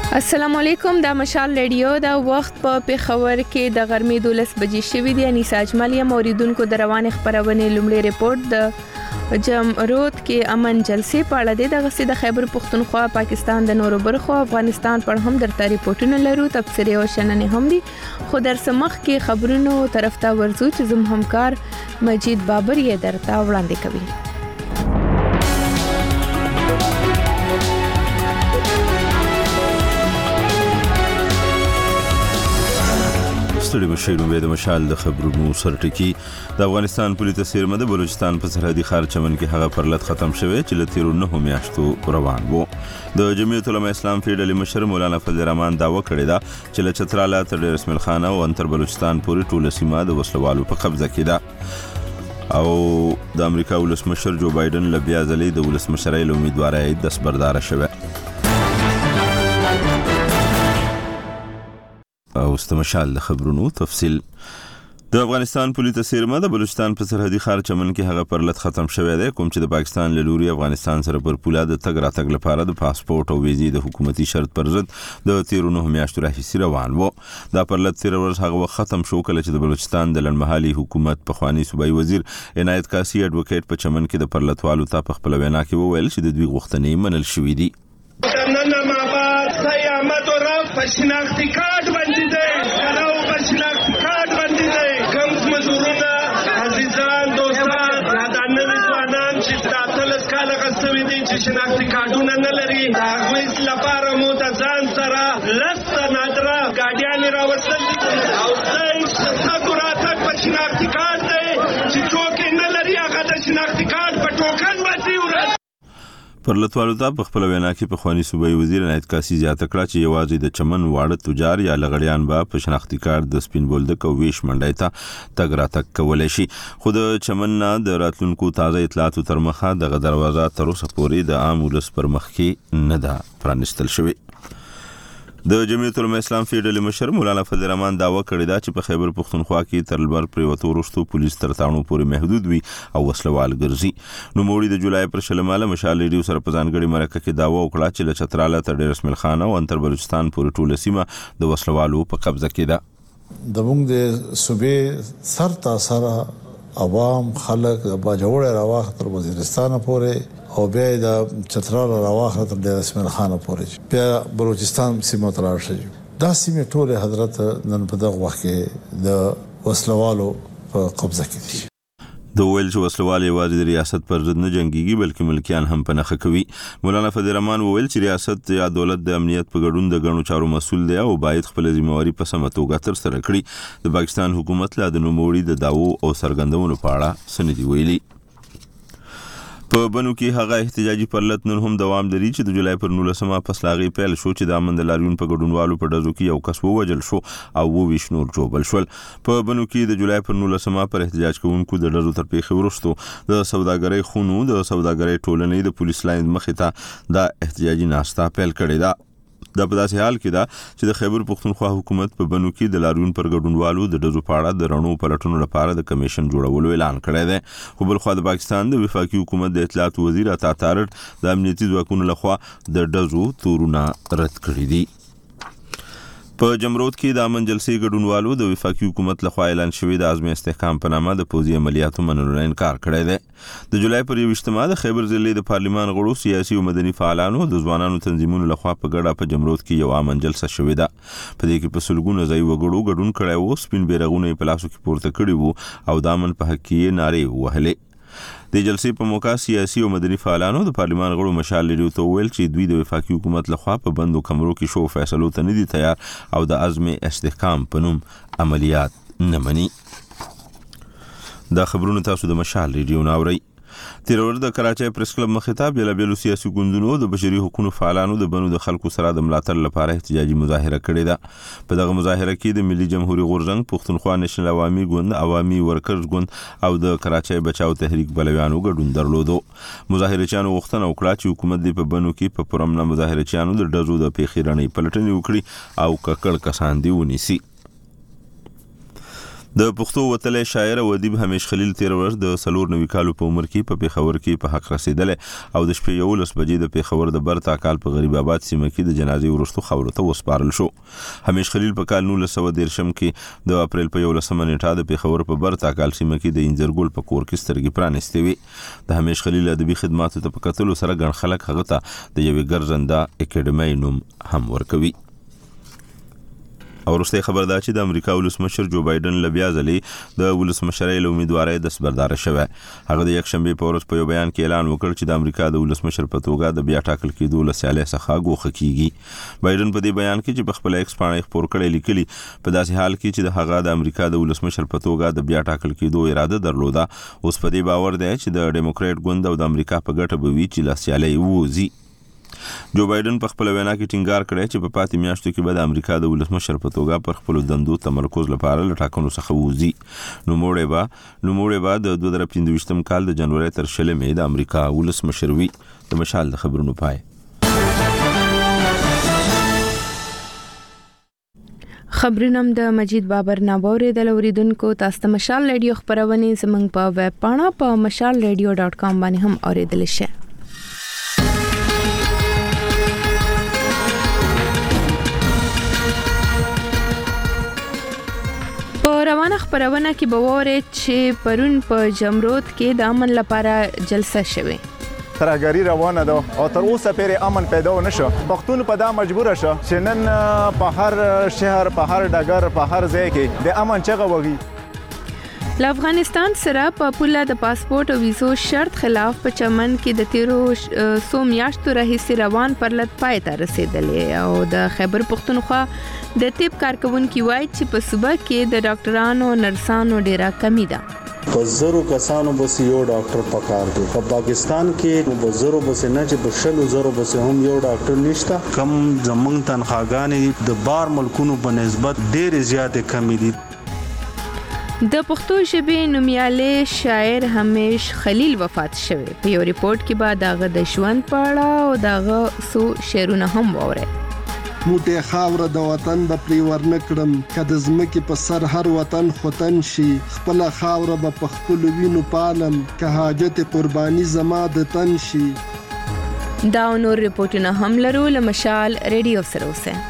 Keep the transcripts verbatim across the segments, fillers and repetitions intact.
السلام علیکم د مشال ریډیو د وخت په پیښور کې د غرمې دولس بجې شوې دي. انیس اجمالی موریدونکو د روان خبرونه لومړی ریپورت د جمرود کې امن جلسې په اړه د غسې د خیبر پختونخوا پاکستان د نورو برخو افغانستان پر هم درته ریپورتونه لرو. تفسیري او شننې هم دي خو در سمخ کې خبرونو طرف ته ورزو چې زم همکار مجید بابر یې درته وړاندې کوي. ستړي مشي نو د مشال د خبرونو سرټکی د افغانستان پولیس سیرمه د بلوچستان په سرحدي ښار چمن کې هغه پرلط ختم شوه چې له تیرو نه میاشتو روان وو. د جمعیت العلماء اسلام فیډرل مشر مولانا فضل الرحمن داوا کړې ده چې له چتراله تر رسمل خانه او انتر بلوچستان پورې ټوله سیمه د وسلوالو په قبضه کې ده او د امریکا ولسمشر جو بایدن له بیا ځلې د ولسمشرۍ له امیدوارۍ دستبردار شوه. او استمشال د خبرونو تفصیل د افغانستان پولیس سیرمه د بلوچستان په سرحدي ښار چمن کې هغه پرلط ختم شوه دی کوم چې د پاکستان له لوري افغانستان سره پر پوله د تګ راتګ لپاره د پاسپورت او ویزې د حکومتي شرط پر ضد د تیرو نه میاشتو راهیسې روان وو. دا پرلط تیر ورځ هغه وخت ختم شو کله چې د بلوچستان د لړمحلي حکومت په خواني صوبایي وزیر عنایت کاسي اډوکیټ په چمن کې د پرلطوالو ته په خپل وینا کې وویل چې د دوی غوښتنې منل شوې دي. شناختی کارت باندې دی کراو په شناختی کارت باندې دی کوم مزورونه عزیزان دوستان دا نوي ځوانان چې تاسو کاله غوښتي دي چې شناختی کارتونه نه لري دا غوښ لپاره مو د ځان سره لسته نادره ګاډیان راوستل او څنګه څنګه راځي په شناختی کارت دی چې څوک نه لري هغه د شناختی کارت په ټوکن باندې ورته پرلطوالو ته په خپل وینا کې په خواني صوبایي وزیر عنایت کاسي زیاته کړه چې یوازې د چمن واړه تجار یا لغړیان به په شناختی کارت د سپین بولدک او ویش منډای ته تګ راتګ کولی شي. خو د چمن نه د راتلونکو تازه اطلاعاتو تر مخه دغه دروازه تر اوسه پورې د عام ولس پر مخ کې نه ده پرانستل شوې. د جمعیت العلماء اسلام فیډرل مشر مولانا فضل الرحمن داوا کړې ده چې په خیبر پختونخوا کې تر لمر پریوتو وروسته پولیس تر تاڼو پورې محدود وي او وسلوال ګرځي. نو موړي د جولای پر شلماله مشال ریډیو سره په ځانګړي مرکه کې داوا وکړه چې له چتراله تر رسمل خانه او انتر بلوچستان پورې ټوله سیمه د وسلوالو په قبضه کې ده. د موږ د صوبې سر تا سره عوام خلک د باجوړ راوخ تر وزیرستان پورې او بیا د چتراله راوخ تر د رسمل خانه پورې بیا بلوچستان سیمه تر راشي. دا سیمه ټوله حضرت نن په دغه وخت کې د وسلوالو په قبضه کې دي. د ویل چې وسلوال یوازې د ریاست پر ضد نه جنگيږي بلکې ملکیان هم په نخښه کوي. مولانا فضل الرحمن ویل چې ریاست یا دولت د امنیت په ګډون د غنو چارو مسول دی او باید خپل ذمہواری په سمه توګه تر سره کړي. د پاکستان حکومت لا د نوموړي د داوو او سرګندونو په اړه سندې ویلي. په بنو کې هغه احتجاجي پرلط نن هم دوام لري چې د جولای پر نولسمه پس لاغي پیل شو چې د امن د لاریون په ګډونوالو په ډزو کې یو کس ووجل شو او وو شنور جوړ شول. په بنو کې د جولای پر نولسمه پر احتجاج کوونکو د ډزو تر پیښې وروسته د سوداګرۍ خونو د سوداګرۍ ټولنې د پولیس لاین مخې ته د احتجاجي ناستا پیل کړې ده. دا په داسې حال کې ده چې د خیبر پختونخوا حکومت په بنو کې د لاریون پر ګډونوالو د ډزو په اړه د رڼو پلټونو لپاره د کمیشن جوړولو اعلان کړی دی. خو بل خو د پاکستان د وفاقي حکومت د اطلاعات وزیر عطا تارړ د امنیتي ځواکونو لخوا د ډزو تورونه رد کړی دي. په جمرود کې د امن جلسې ګډونوالو د وفاقي حکومت لخوا اعلان شوی د عزم استحکام په نامه د پوځي عملیاتو منلو نه انکار کړی دی. د جولای پر یوویشتمه د خیبر ضلع د پارلیمان غړو سیاسي او مدني فعالانو د ځوانانو تنظیمونو لخوا په ګډه په جمرود کې یو امن جلسه شوې ده. په دې کې په سلګونو ځای وګړو ګډون کړی وو، سپین بیرغونه په لاسو کې پورته کړي وو او د امن په حق کې نارې وهلې. د جلسې په موقع سیاسي او مدني فعالانو د پارلیمان غړو مشال ریډیو ته ویل چې دوی د وفاقي حکومت لخوا په بندو کمرو کې شو فیصلو ته نه دي تیار او د عزم استحکام په نوم عملیات نه مني. دا خبرونه تاسو د مشال ریډیو ناوړئ. تیر ورځ د کراچۍ پریس کلب مخاطب بل بل سیاسي ګوندونو د بشري حقوقو فعالانو د بنو د خلکو سره د ملاتړ لپاره احتجاجي مظاهره کړې ده. په دغه مظاهره کې د ملي جمهوریت غورځنګ، پښتونخوا نېشنل عوامي ګوند، عوامي ورکرز ګوند او د کراچۍ بچاو تحریک بلویانو ګډون درلودو. مظاهرچیانو غوښتنه وکړه چې حکومت د په بنو کې په پرمنه مظاهرچیانو د ډزو د پیښې رڼې پلټنې وکړي او ککړ کسان دی ونیسي. د پښتو وتلې شاعر او ادیب همیش خلیل تیر ورځ د سلور نوي کالو په عمر کې په پیښور کې په حق رسیدل او د شپې یولس بجې د پیښور د برتا کال په غریب آباد سیمه کې د جنازې ورستو خبرو ته وسپارل شو. همیش خلیل په کال نولس سوه دیرشم کې د اپریل په یولسمه نیټه د پیښور په برتا کال سیمه کې د انځرګل په کور کې سترګې پرانستې وي. د همیش خلیل ادبي خدماتو ته په کتلو سره ګڼ خلک هغه ته د یوې ګرځنده اکیډمۍ نوم هم ورکوي. او وروسته خبر دا چې د امریکا ولسمشر جو بایدن له بیا ځلې د ولسمشرۍ له امیدوارۍ دستبرداره شوی. هغه د یکشنبې په ورځ په یو بیان کې اعلان وکړ چې د امریکا د ولسمشر په توګه د بیا ټاکل کېدو له سیالۍ څخه ګوښه کیږي. بایدن په دې بیان کې چې په خپل ایکس پاڼه خپور کړی لیکلي په داسې حال کې چې د هغه د امریکا د ولسمشر په توګه د بیا ټاکل کېدو اراده درلوده، اوس په دې باور دی چې د ډیموکریټ ګوند او د امریکا په ګټه به وي چې له سیالۍ ووځي. جو بایدن په خپل وینا کې ټینګار کړی چې په پاتې میاشتو کې به د امریکا د ولسمشر په توګه پر خپل دندو تمرکز لپاره له ټاکنو څخه ووځي. نوموړی به نوموړی به د دوه زره پنځه کال د جنوري تر شلمې د امریکا ولسمشر وي. د مشال د خبرونو پای. خبرونم د مجید بابر ناوورې د لوریدونکو تاسو ته مشال ریډیو خبرونه زمنګ په ویب پاڼه په مشال ریډیو ډاٹ کام باندې هم اوریدل شي. روانه خبرونه کې به وره چې پرون په جمرود کې د امن لپاره جلسه شوه. ترهګری روانه ده او تر اوسه پورې امن پیدا نشو. پښتون په دا مجبور شو چې نن په هر شهر په هر ډګر په هر ځای کې د امن چغه وږي. له افغانستان سره په پوله د پاسپورت او ویزو شرط خلاف په چمن کې د تیرو سو میاشتو راهیسې روان پرلط پای ته رسیدلې او د خیبر پختونخوا د طب کارکونکو وایي چې په صوبه کې د ډاکټرانو نرسانو ډیره کمی ده. په زرو کسانو بس یو ډاکټر پکار دی. په پاکستان کې په زرو بس نه چې په شلو زرو بس هم یو ډاکټر نشته. کم زمونږ تنخواګانې د بار ملکونو په نسبت ډېر زیاتې کمی دي. د پښتو ژبې نومیالی شاعر همیش خلیل وفات شوی. په یو ریپورت کې به داغه د ژوند په اړه او داغه سو شعرونه هم وره. موټه خاور د وطن به پری ورنکړم کده زمکه په سر هر وطن خوتن شي خپل خاور به په خپل وینو پالم که حاجت قرباني زما د تن شي. دا نور ریپورتونه هم لرو له مشال ریډیو سره اوسه.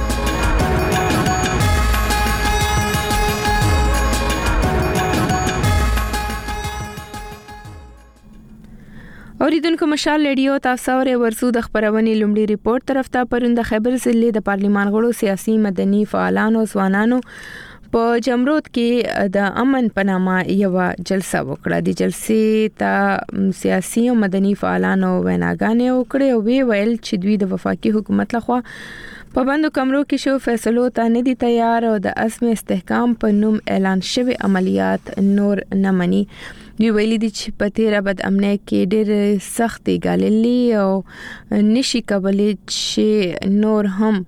اوریدونکو مشال ریډیو تاسو اورئ. ورسو د خبرونې لومړی ریپورت طرف ته پرون د خیبر ضلع د پارلیمان غړو سیاسي مدني فعالانو ځوانانو په جمرود کې د امن په نامه یو جلسه وکړه. د جلسې ته سیاسي او مدني فعالانو ویناګانې وکړې او وی ویل چې دوی د وفاقي حکومت لخوا په بندو کمرو کې شو فیصلو ته نه دي تیار او د عزم استحکام په نوم اعلان شوی عملیات نور نه مني. دوی ویلي دي چې په تیره بد امنۍ کې ډېر سختي ګاللي او نشي کولای چې نور هم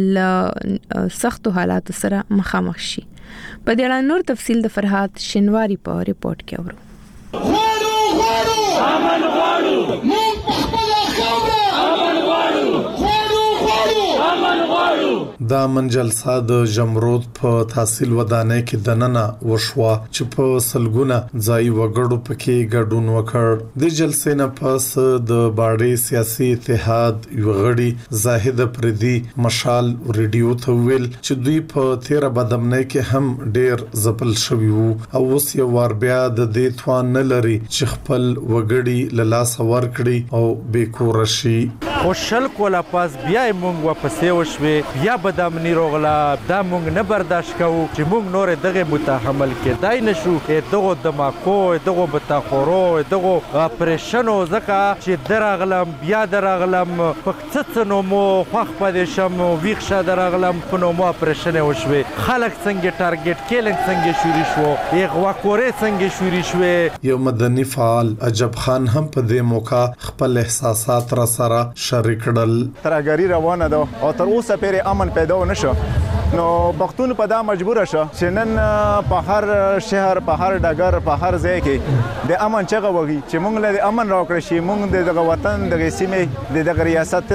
له سختو حالاتو سره مخامخ شي. په دې اړه نور تفصیل د فرحات شینواری په ریپورت کې اورو. غواړو غواړو امن غواړو موږ په خپل خاوره امن غواړو غواړو غواړو امن غواړو. دا منجلسه د جمرود په تحصیل ودانۍ کې دننه وشوه چې په سلګونه ځای وګړو پکې ګډون وکړ. د جلسې نه پس د باړې سیاسي اتحاد یو غړي زاهد پردي مشال ریډیو ته ویل چې دوی په تیره بدامنۍ کې هم ډیر ځپل شوي وو او اوس یو وار بیا د دې توان نه لري چې خپل وګړي له لاسه ورکړي او بې کوره شي. خوشل کولا پاس بیا مونږ واپسې وشوي بیا بدامنی روغلا دا مونږ نه برداشت کوو چې مونږ نور دغه متحمل کېدای نشو. دغه دماکو دغه بتاخورو دغه اپریشنو زکه چې دراغلم بیا دراغلم پکڅڅنو مو خوخ پدې شم ویښ شه دراغلم په نو مو اپریشن وشوي. خلک څنګه ټارګټ کېلنګ څنګه شوري شو یغ واکورې څنګه شوري شوي. یو مدني فعال عجب خان هم په دې موقع خپل احساسات را سره شریک کړل. ترهګری روانه ده او تر اوسه پورې امن پیدا نشو. نو پښتون په دا مجبور شو چې نن په هر شهر په هر ډګر په هر ځای کې د امن چغه وږي چې موږ له امن راکړی شي. موږ د دغه وطن دغه سیمې د دغه ریاست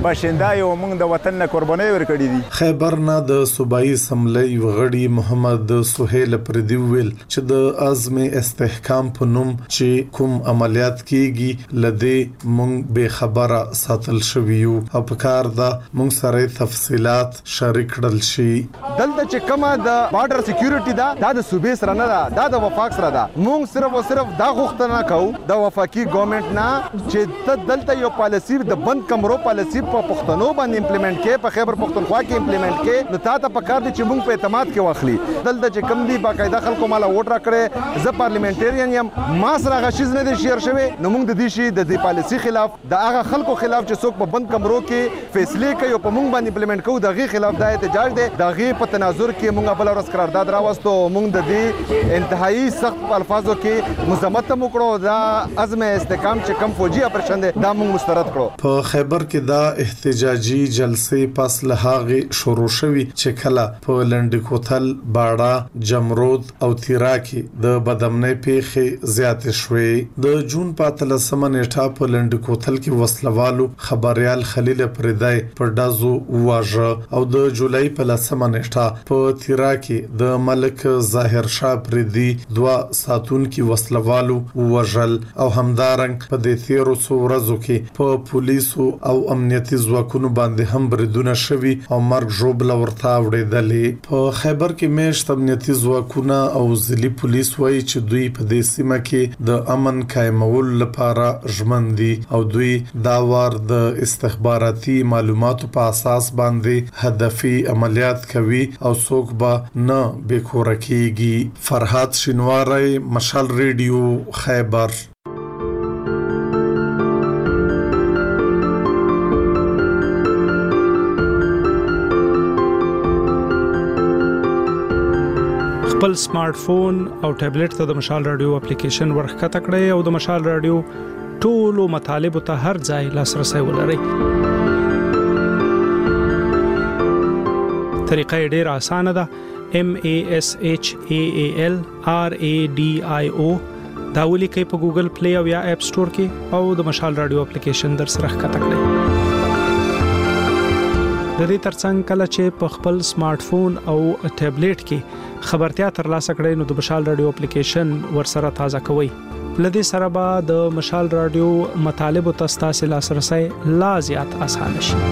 باشنده یو موږ د وطن نه قرباني ورکړي دي. خیبر نه د صوبایي اسمبلی غړي محمد سهیل پردي ویل چې د عزم استحکام په نوم چې کوم عملیات کیږي لدې موږ به خبره ساتل شویو او په کار دا موږ سره تفصيلات شریک کړل شي. دلته چې کومه د بارډر سکیورټي دا د صوبې سره نه ده، دا د وفاق سره ده. موږ صرف او صرف دا غوښتنه کوو د وفاقي ګورنمنت نه چې ته دلته یو پالیسی د بند کمرو پالیسی په پښتنو باندې امپلیمنٹ کې، په خیبر پښتونخوا کې امپلیمنٹ کې، نو تاسو په کار دي چې موږ په اعتماد کې واخلي. دلته چې کم دي باقاعده خلکو مالا ووټ راکړي، زه پارلیمنټریان یم، ما سره غشیز نه دي شیر شوی، نو موږ د دې شي د دې پالیسی خلاف، د هغه خلکو خلاف چې څوک په بند کمرو کې فیصله کوي او په موږ باندې امپلیمنٹ کوو، دغه خلاف د احتجاج دی. دغه په تناظر کې موږ بل ورځ قرارداد راوستو، موږ د دې انتهایی سخت الفاظو کې مزمت هم وکړو. دا عزم استحکام چې کم فوجي اپریشن دی دا موږ مسترد کړو. په خیبر کې دا احتجاجي جلسې پس له هغه شروع شوې چې کله په لنډکوتل، باړه، جمرود او تیرا کې د بدامنۍ پیښې زیاتې شوې. د جون په اتلسمه نیټه په لنډکوتل کې وسلوالو خبريال خلیل پردای په دازو واژه او د جولای په لسمه نیټه په تیرا کې د ملک ظاهر شاه پردي دوا ساتون کې وسلوالو وژل او همدارنګ په دې تیرو څو ورځو کې په پولیسو او امنیتي ځواکونو باندې هم بریدونه شوي او مرګ ژوبله ورته وړېدلې. په خیبر کې میشت امنیتي ځواکونه او ځلي پولیس وایي چې دوی په دې سیمه کې د امن قائمولو لپاره ژمن دي او دوی دا وار د استخباراتي معلوماتو په اساس باندې هدفي عملیات کوي او څوک به نه بیکوره کیږي. فرحات شینواری، مشال ریډیو، خیبر. خپل سمارټ فون او ټابلیټ ته د مشال رادیو اپلیکیشن ورخکته کړئ او د مشال رادیو ټولو مطالب ته هر ځای لاسرسي ولرئ. طریقه ډیره اسانه ده. M A S H A A L R A D I O دا ولیکئ په ګوګل پلی او یا اپ سٹور کې او د مشال رادیو اپلیکیشن در سره ښکته کړئ. د دې ترڅنګ کله چې په خپل سمارټ فون او ټابلیټ کې خبرتیا ترلاسه کړئ نو د مشال رادیو اپلیکیشن ورسره تازه کوئ. لدې سره به د مشال رادیو مطالب او تاسو لاسرسي لا زیات آسان شي.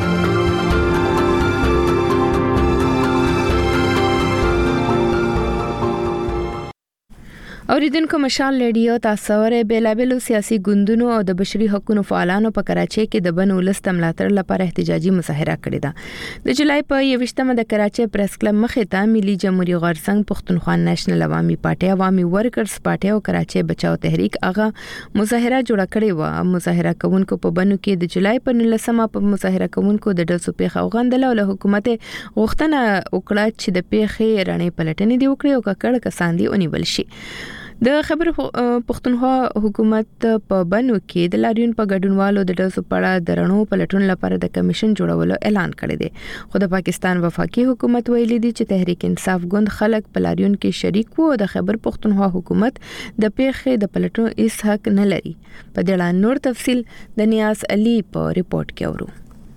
اوریدونکو مشال ریډیو تاسو ورې بیلابلو سیاسي ګوندونو او د بشري حقوقو فعالانو په کراچۍ کې د بن ولس د ملاتړ لپاره احتجاجي مظاهره کړې ده. د جولای په یوویشتمه د کراچۍ پریس کلب مخې ته ملي جمهوریت غورځنګ، پښتونخوا نېشنل عوامي پارټي، عوامي ورکرز پارټي او کراچۍ بچاو تحریک هغه مظاهره جوړه کړې و. مظاهره کوونکو په بنو کې د جولای په نولسمه په مظاهره کوونکو د ډزو پیښه وغندله او له حکومت غوښتنه وکړه چې د پیښې رڼې پلټنې دی وکړي او ککړ کسان دی ونیول شي. د خیبر پښتونخوا حکومت په بنو کې د لاریون په ګډونوالو د ډزو په اړه د رڼو پلټون لپاره د کمیشن جوړولو اعلان کړی دی. خو د پاکستان وفاقي حکومت ویلي دی چې تحریک انصاف ګوند خلک په لاریون کې شریک وو او د خیبر پښتونخوا حکومت د پیښې د پلټون هیڅ حق نه لري. په دې اړه نور تفصیل د نیاز علي په ریپورت کې اورو.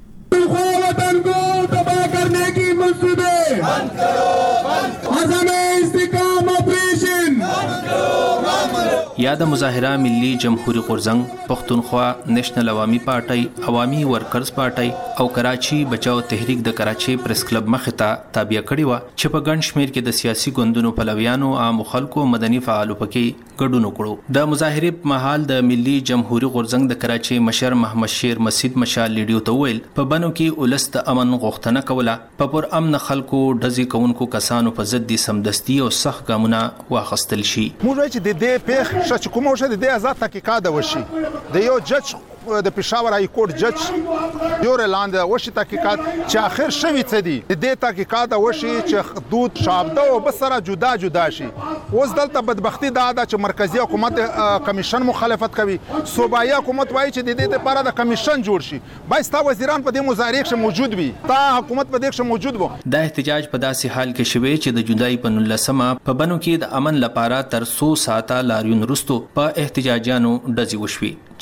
वतन को तबाह करने की मंसूबे बंद करो, बंद करो। अज़म इस्तिकाम ऑपरेशन बंद करो, बंद करो। یا د مظاهره ملي جمهوریت غورځنګ، پښتونخوا نېشنل عوامي پارټي، عوامي ورکرز پارټي او کراچي بچاو تحریک د کراچي پریس کلب مخې ته تابع کړی و چې په ګڼ شمیر کې د سیاسي ګوندونو پلویانو، عام خلکو، مدني فعالو پکې ګډون وکړو. د مظاهره په مهال د ملي جمهوریت غورځنګ د کراچي مشر محمد شیر مسجد مشال لیډیو ته ویل په بنو کې ولس د امن غوښتنه کوله، په پر امن خلکو ډزې کوونکو کسانو په ضد سمدستي او سخت ګامونه واخیستل شي. موږ چې د دې پیښ چې کومه وشوه د دې آزاد تحقیقات وشي، د یو جج د پېښور های کورټ جج یو لاندې وشي تحقیقات چې اخر شوی څه دي، د دې تحقیقات وشي چې حدود شابده او بسره جدا جدا شي. اوس دلته بدبختی دا ده چې مرکزی حکومت کمیشن مخالفت کوي، صوبایي حکومت وایي چې د دې لپاره د کمیشن جوړ شي. باید تا وزیران په دې مظاهره کې موجود وي، تا حکومت په دې کې موجود وو. دا احتجاج په داسې حال کې شوی چې د جولای په نولسمه په بنو کې د امن لپاره تر څو ساعته لاریون وروسته په احتجاجانو ډزې وشوي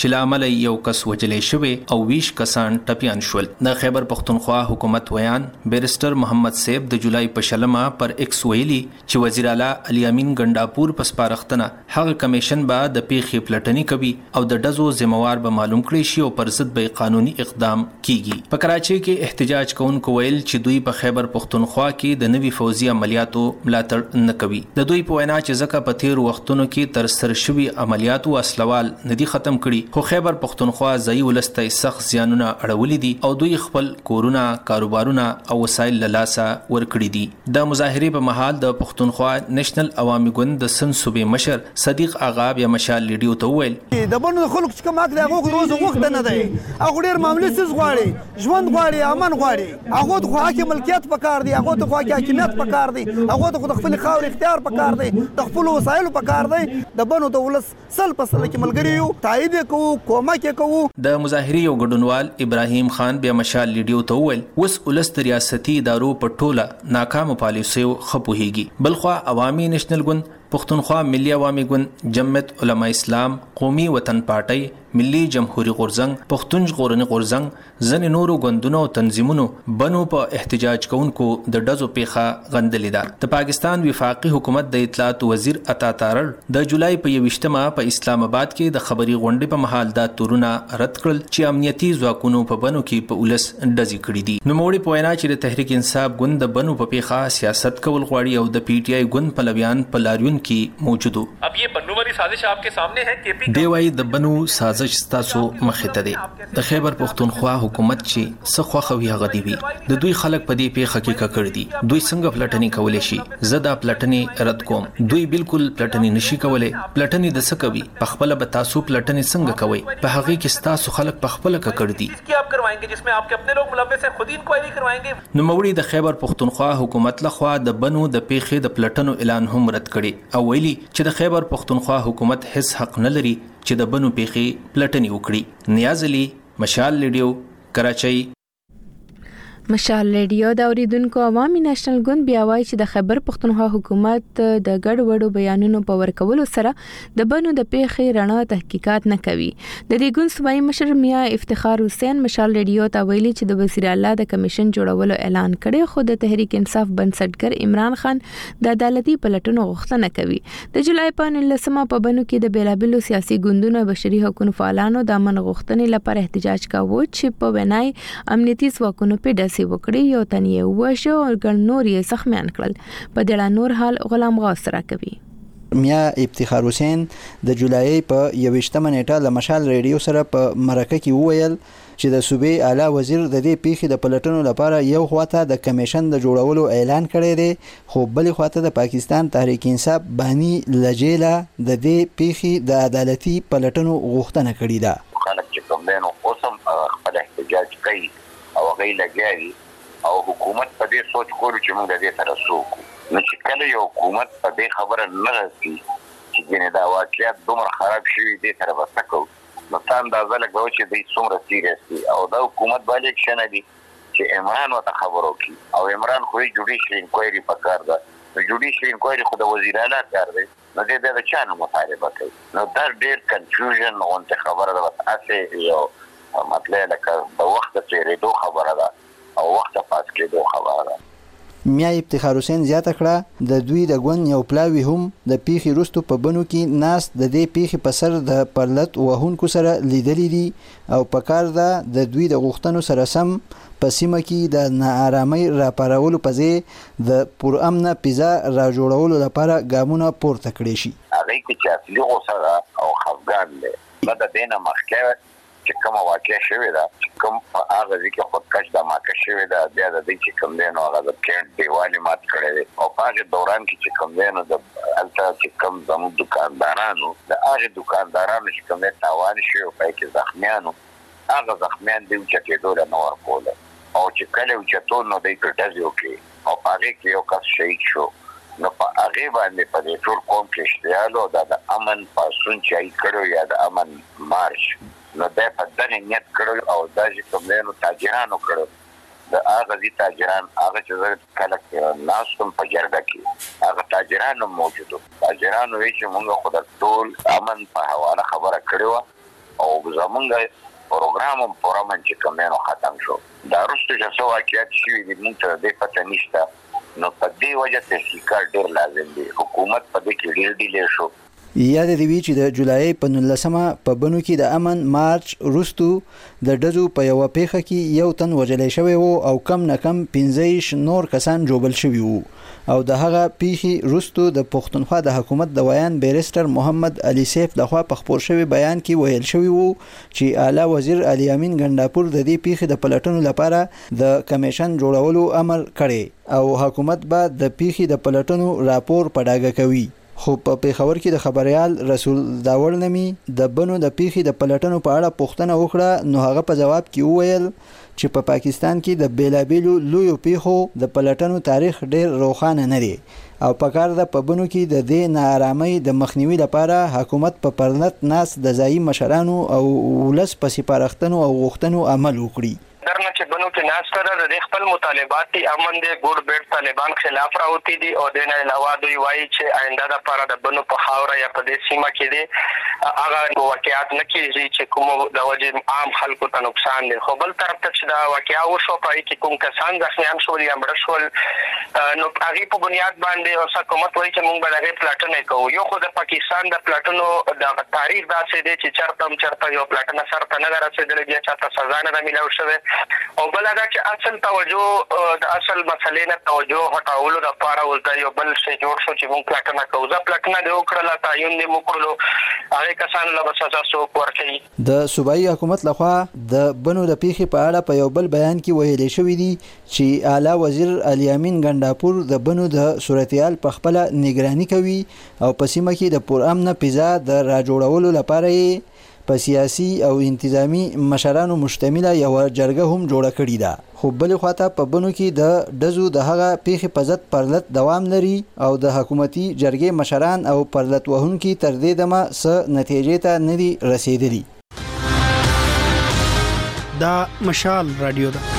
چې لامل یو کس وجلې شوی او ویش کسان ټپیان شول. د خیبر پختونخوا حکومت ویان بیرسټر محمد سیب د جولای په شلمه پر ایکس ویلي چې وزیر اعلی علي امین ګنداپور په سپارښتنه هغه کمیشن به د پیښې پلټنی کوي او د ډزو ذمہوار به معلوم کړي شي او پر ضد به قانوني اقدام کیږي. په کراچۍ کې احتجاج کوونکو ویل چې دوی په خیبر پختونخوا کې د نوي فوزي عملیاتو ملاتړ نه کوي. د دوی په وینا چې ځکه په تیر وختونو کې تر سره شوي عملیاتو اصلوال ندي ختم کړي خو خیبر پختونخوا ځای ولسته سخت زیانونه اړولې دي او دوی خپل کورونه کاروبارونه او وسایل له لاسه ورکړي دي. د مظاهرې په مهال د پختونخوا نېشنل عوامي ګوند د سن صوبې مشر صدیق آغا بیا مشال لیډیو ته وویل د بنو خلکو چې کوم حق دی هغه روز وخت نه دی هغه ډیر معاملې څه غواړي ژوند غواړي امن غواړي هغه د خو ملکیت پکار دی هغه د خو حاکمیت پکار دی هغه د خپل خاور اختیار پکار دی د خپل وسایل پکار دی د بنو د ولس سل په سل کې ملګری یو تایید کوو کومک کوو. د مظاهرې یو ګډونوال ابراهیم خان بیا مشال لیډیو ته وویل اوس ولس د ریاستي ادارو په ټوله ناکام پالیسیو خپوهیږي. بلخوا عوامي نېشنل ګوند پختونخوا ملي عوامي ګوند جمعیت علما اسلام قومي وطن پارټي ملي جمهوریت غورزنګ پختونج غورنی غورزنګ ځنې نورو ګوندونو او تنظیمونو بنو په احتجاج کوونکو د ډزو پیښه غندلې ده. د پاکستان وفاقي حکومت د اطلاعات وزیر عطا تارړ د جولای په یوشتمه په اسلام آباد کې د خبري غونډې په محل دا تورونه رد کړل چې امنیتي ځواکونو په بنو کې په ولس ډزې کړې دي. نو موړي په وینا چې د تحریک انصاف ګوند د بنو په پیښه سیاست کول غواړي او د پی ټی آی ګوند په لویان په لاریون کې موجودو. اب یہ بنو والی سازش آپ کے سامنے ہے کے پی دی وايي د بنو سازش تاسو مخې ته دی. د خیبر پختونخوا حکومت چې څه خوښوي هغه دی وي د دوی خلک په دې پیښه کې ککړ دي. دوی څنګه پلټنی کولای شي؟ زه دا پلټنی رد کوم. دوی بالکل پلټنی نشي کولای. پلټنی د څه کوي؟ په خپل به تاسو پلټنی څنګه کوي؟ په هغه کې تاسو خلک په خپل ککړ دي. آپ کروائیں جس میں آپ کے اپنے لوگ ملوث ہیں خود انکوائری کروائیں گے. نو موړي د خیبر پختونخوا حکومت لخوا د بنو د پیښې د پلټنو اعلان هم رد کړي او ویلي چې د خیبر پختونخوا حکومت هیڅ حق نه لري چې د بنو پیښې پلټنی وکړي. نیاز علي مشال لیډیو کراچۍ. مشال لیډیو د اوریدونکو عوامي نېشنل ګوند بیا وایي چې د خیبر پختونخوا حکومت د ګډ وډو بیانونو په ورکولو سره د بنو د پیښې رڼا تحقیقات نه کوي. د دې ګوند صوبایي مشر میا افتخار حسین مشال لیډیو ته ویلي چې د وزیر اعلی د کمیشن جوړولو اعلان کړي خو د تحریک انصاف بنسټګر عمران خان د عدالتي پلټنو غوښتنه کوي. د جولای په نولسمه په بنو کې د بیلابلو سیاسي ګوندونو بشري حقوقو فعالانو د امن غوښتنې لپاره احتجاج کاوه چې په ونای امنیتي ځواکونو په داسې وکړي یو تن یې وشو او ګڼ نور یې زخمیان کړل. په دې نور حال غلام غوث را کوي. میا افتخار حسین د جولای په یوشتمه نیټه له مشال ریډیو سره په مرکه کې وویل چې د صوبې اعلی وزیر د دې پیښې د پلټنو لپاره یو خواته د کمیشن د جوړولو اعلان کړی دی خو بل خواته د پاکستان تحریک انصاف بانی لجیلا د دې پیښې د عدالتي پلټنو غوښتنه کړې ده. خلک چې کوم دین او اوسم خپل احتجاج کوي او غي لګیاري او حکومت په دې سوچ کولو چې موږ د دې سره سوق نو چې کله یو حکومت په دې خبره نه راسي چې ګینه دا واقعیت دومره خراب شوی دی سره وسکو نو تا اندازه لګو چې دې څومره سیریس دي او دا حکومت باندې اکشن دي چې عمران وته خبرو کی او عمران خو جوډیشل انکوایري پکار ده نو جوډیشل انکوایري خو د وزیر اعلی کار دی نو دې د چانه مطالبه کوي نو دا ډېر کنفیوژن او انت خبره ده اسه یو مطلب لکه د وخت تیرېدو خبره ده او وخت پات کېدو خبره ده. میا افتخار حسین زیاته کړه د دوی د ګوند یو پلاوی هم د پیښې وروسته په بنو کې ناس د دې پیښې په سر د پرلط وهونکو سره لیدلي دي او په کار ده د دوی د غوښتنو سره سم په سیمه کې د ناارامۍ راپارولو په ځای د پرامنه فضا را جوړولو لپاره ګامونه پورته کړي شي. هغه کې چې اصلي غوسه او خفګان دی دا د دینه مخکې چې کوم واقع شوی دا کوم هغه ځکه خود کش د ماکه شوی دا بیا د دې چې کوم دین او هغه د کېنټ دیوالي مات کړی او په هغه دوران کې چې کوم دین د الته چې کوم زموږ دکاندارانو د هغه دکاندارانو چې کوم تاوان شي او په کې زخمیانو هغه زخمیان دی چې کېدل نه ورکول او چې کله چې ټول نو د ګټځو کې او په هغه کې یو کس شهید شو نو په هغه باندې په دې ټول قوم کې اشتعال او د امن پاسون چې کړو یا د امن مارش نو دا په دغه نیت کړو او دا چې کوم نو تاجرانو کړو د هغه دي تاجران هغه چې کله ناسم په جرګه کې هغه تاجرانو موجودو تاجرانو چې موږ خدای ټول امن په حواله خبره کړو او زمونږ پروګرام هم پوره من چې کوم نه ختم شو دا وروسته چې څو واقعیت شوي دي موږ ته دې پته نشته نو په دې وجه تحقیقات ډېر لازم دي حکومت په دې کې ډېر ډیلې شو یاد دی چې د جولای په نولسمه په بنو کې د امن مارچ وروستو د ډزو په یو پیښه کې یو تن وژل شوی وو او کم نه کم پنځه نور کسان جوړل شوی وو او د هغه پیښې وروستو د پښتونخوا د حکومت د ویان بیرستر محمد علي سیف لخوا په خبر شوی بیان کې ویل شوی وو چې اعلی وزیر علي امین ګنداپور د دې پیښې د پلټنو لپاره د کمیشن جوړولو امر کړی او حکومت به د پیښې د پلټنو راپور پډاګه کوي خو په پیښور کې د خبريال رسول داور نمی د بنو د پیښې د پلټنو په اړه پوښتنه وکړه نو هغه په جواب کې وویل چې په پا پاکستان کې د بیلابیلو لویو پیښو د پلټنو تاریخ ډېر روښانه نه دی او په کار د په بنو کې د دې ناارامۍ د مخنیوي لپاره حکومت په پرنت ناس د ځایي مشرانو او ولس په سپارښتنو او غوښتنو عمل وکړي درنه چې بنو کې ناس سره د خپل مطالبات دي امن دي ګډ بیٹ طالبان خلاف راوتی دي او د نه علاوه دوی وایي چې آینده د لپاره د بنو په خاوره یا په دې سیمه کې دي هغه واقعیت نه کیږي چې کوم د وجه عام خلکو ته نقصان دي خو بل طرف ته چې دا واقعیا وشو پای کې کوم کسان ځخمیان شول یا مړ شول نو هغه په بنیاد باندې او حکومت وایي چې موږ به هغه پلاټنه کوو یو خو د پاکستان د پلاټنو د تاریخ داسې دی چې چرته چرته یو پلاټنه سره ته نه رسیدل دي چې تاسو سزا نه ملو شوه او بل هغه چې اصل توجه د اصل مسلې نه توجه هټاولو د لپاره ولدا یو بل څه جوړ شو چې موږ پلاټنه کوو ځکه پلاټنه دی وکړه تعین دی وکړو هغه کسان له سزا سو ورکړي د صوبایي حکومت لخوا د بنو د پیښې په اړه په یو بل بیان کې ویل شوی دی چې اعلی وزیر علي امین ګنداپور د بنو د صورتحال په خپل نگراني کوي او په سیمه کې د پرامن فضا د راجوړولو لپاره په سیاسي او انتظامی مشرانو مشتمله یو جرګه هم جوړه کړې ده خو بل خواته په بنو کې د دزو د هغه پیښې په ضد پرلط دوام لري او د حکومتي جرګې مشران او پرلط وهونکي تر دې دمه څه نتیجې ته نه دي رسیدلي دا مشال رادیو ده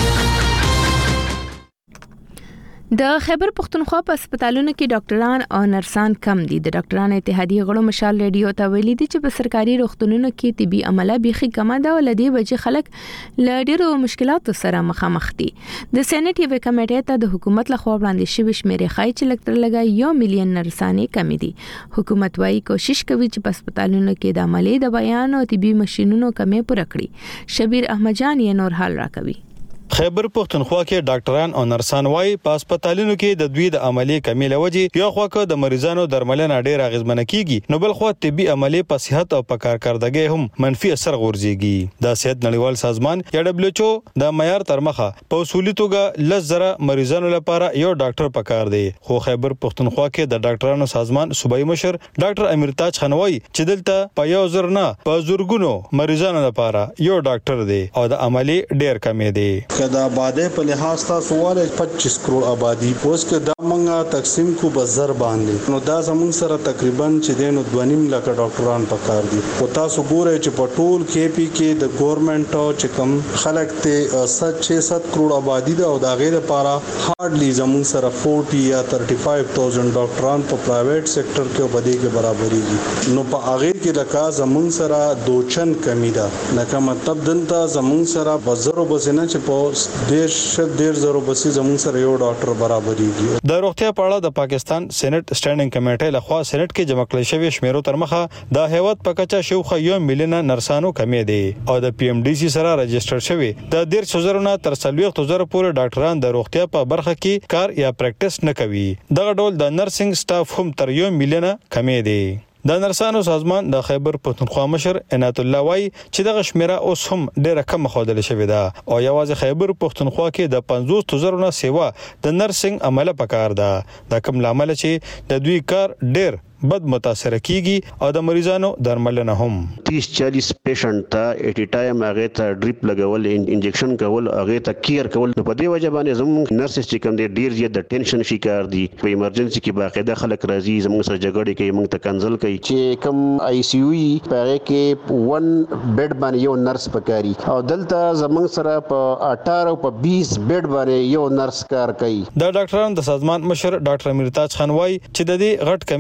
د خیبر پختونخوا په هسپتالونو کې ډاکټران او نرسان کم دي د ډاکټرانو اتحادیه غړو مشال ریډیو ته ویلي دي چې په سرکاري روغتونونو کې طبي عمله بيخي کم ده او لدی وجه خلک ل ډیرو مشکلاتو سره مخامخ دي د سېنات یو کمیټې ته د حکومت لخوا وړاندې شوی شمیرې خای چې لکتر لګا یو میلیون نرسانې کم دي حکومت وايي کوشش کوي چې په هسپتالونو کې د عملي د بیان او طبي ماشينونو کمې پوره کړي شبیر احمد جان یې نور حال راکوي خیبر پختونخوا کې ډاکټران او نرسان وايي په هسپتالونو کې د دوی د عملي کمی لوجې یو خوا کې د مریضانو درملنه ډېر اغیزمنه کیږي نو بل خوا طبي عملي په صحت او په کارکردګۍ هم منفي اثر غورځيږي د صحت نړیوال سازمان یا دبليو ایچ او د معیار تر مخه په اصولي توګه لزره مریضانو لپاره یو ډاکټر پکار دی خو خیبر پختونخوا کې د ډاکټرانو سازمان صوبایي مشر ډاکټر امیرتاج خان وايي چې دلته په یو زر نه په زورګونو مریضانو لپاره یو ډاکټر دی او د عملي ډېر کمی دی کدا آبادی په لحاظ تاسو والے پچیس کروڑ آبادی اوس کې دا منګه تقسیم کو بزر باندې نو دا زمون سره تقریبا چې دینو دوانیم لک ډاکټران پکار دي او تاسو ګورئ چې په ټول کې پی کې د ګورنمنت او چې کم خلک ته سات شش سات کروڑ آبادی ده او دا غیر لپاره هارډلی زمون سره چالیس یا پنځه ویشت هزار ډاکټران په پرایویټ سېکټر کې په دې کې برابرېږي نو په هغه کې لکه زمون سره دوچن کمی ده لکه مطلب دلته زمون سره بزرو بسنه چې په ډیر شد ډیر زرو بسې زمون سره یو ډاکټر برابرېږي د روغتیا په اړه د پاکستان سېنات سټانډینګ کمیټې لخوا سېنات کې جمع کړل شوی شمیرو تر مخه د هیواد په کچا شوخه یو میلیون نرسانو کمی دي او د پی ایم ډي سی سره رجسټر شوی د ډیر څوزرونه تر څلويخ تزر پورې ډاکټران د روغتیا په برخه کې کار یا پریکټس نه کوي دغه ډول د نرسنګ سټاف هم تر یو میلیون کمی دي د نرسانو سازمان د خیبر پختونخوا مشر عنایت الله وای چې دغه شمیره اوس هم ډیره کم خوده شوې ده او یوازې خیبر پختونخوا کې د پنځوس تزرونه سیوا د نرسنګ عمله پکار ده د کوم لامل چې د دوی کار ډیر بد متاثر کیږي او د مریضانو درملنه هم تیس چالیس پیشنټ ته ایټ ټایم هغه ته ډریپ لګول انجکشن کول هغه ته کیر کول په دې وجه باندې زموږ نرسز چې کوم ډیر زیات د ټینشن شکار دي په ایمرجنسي کې باقاعده خلک راځي زموږ سره جګړه کوي موږ ته کنسل کوي چې کوم آی سی یو په هغه کې ون بیډ باندې یو نرس پکاري او دلته زموږ سره په اٹھارہ او په بیس بیډ باندې یو نرس کار کوي د ډاکټرانو د سازمان مشر ډاکټر امیرتاج خان وای چې د دې غټ کمی مختلف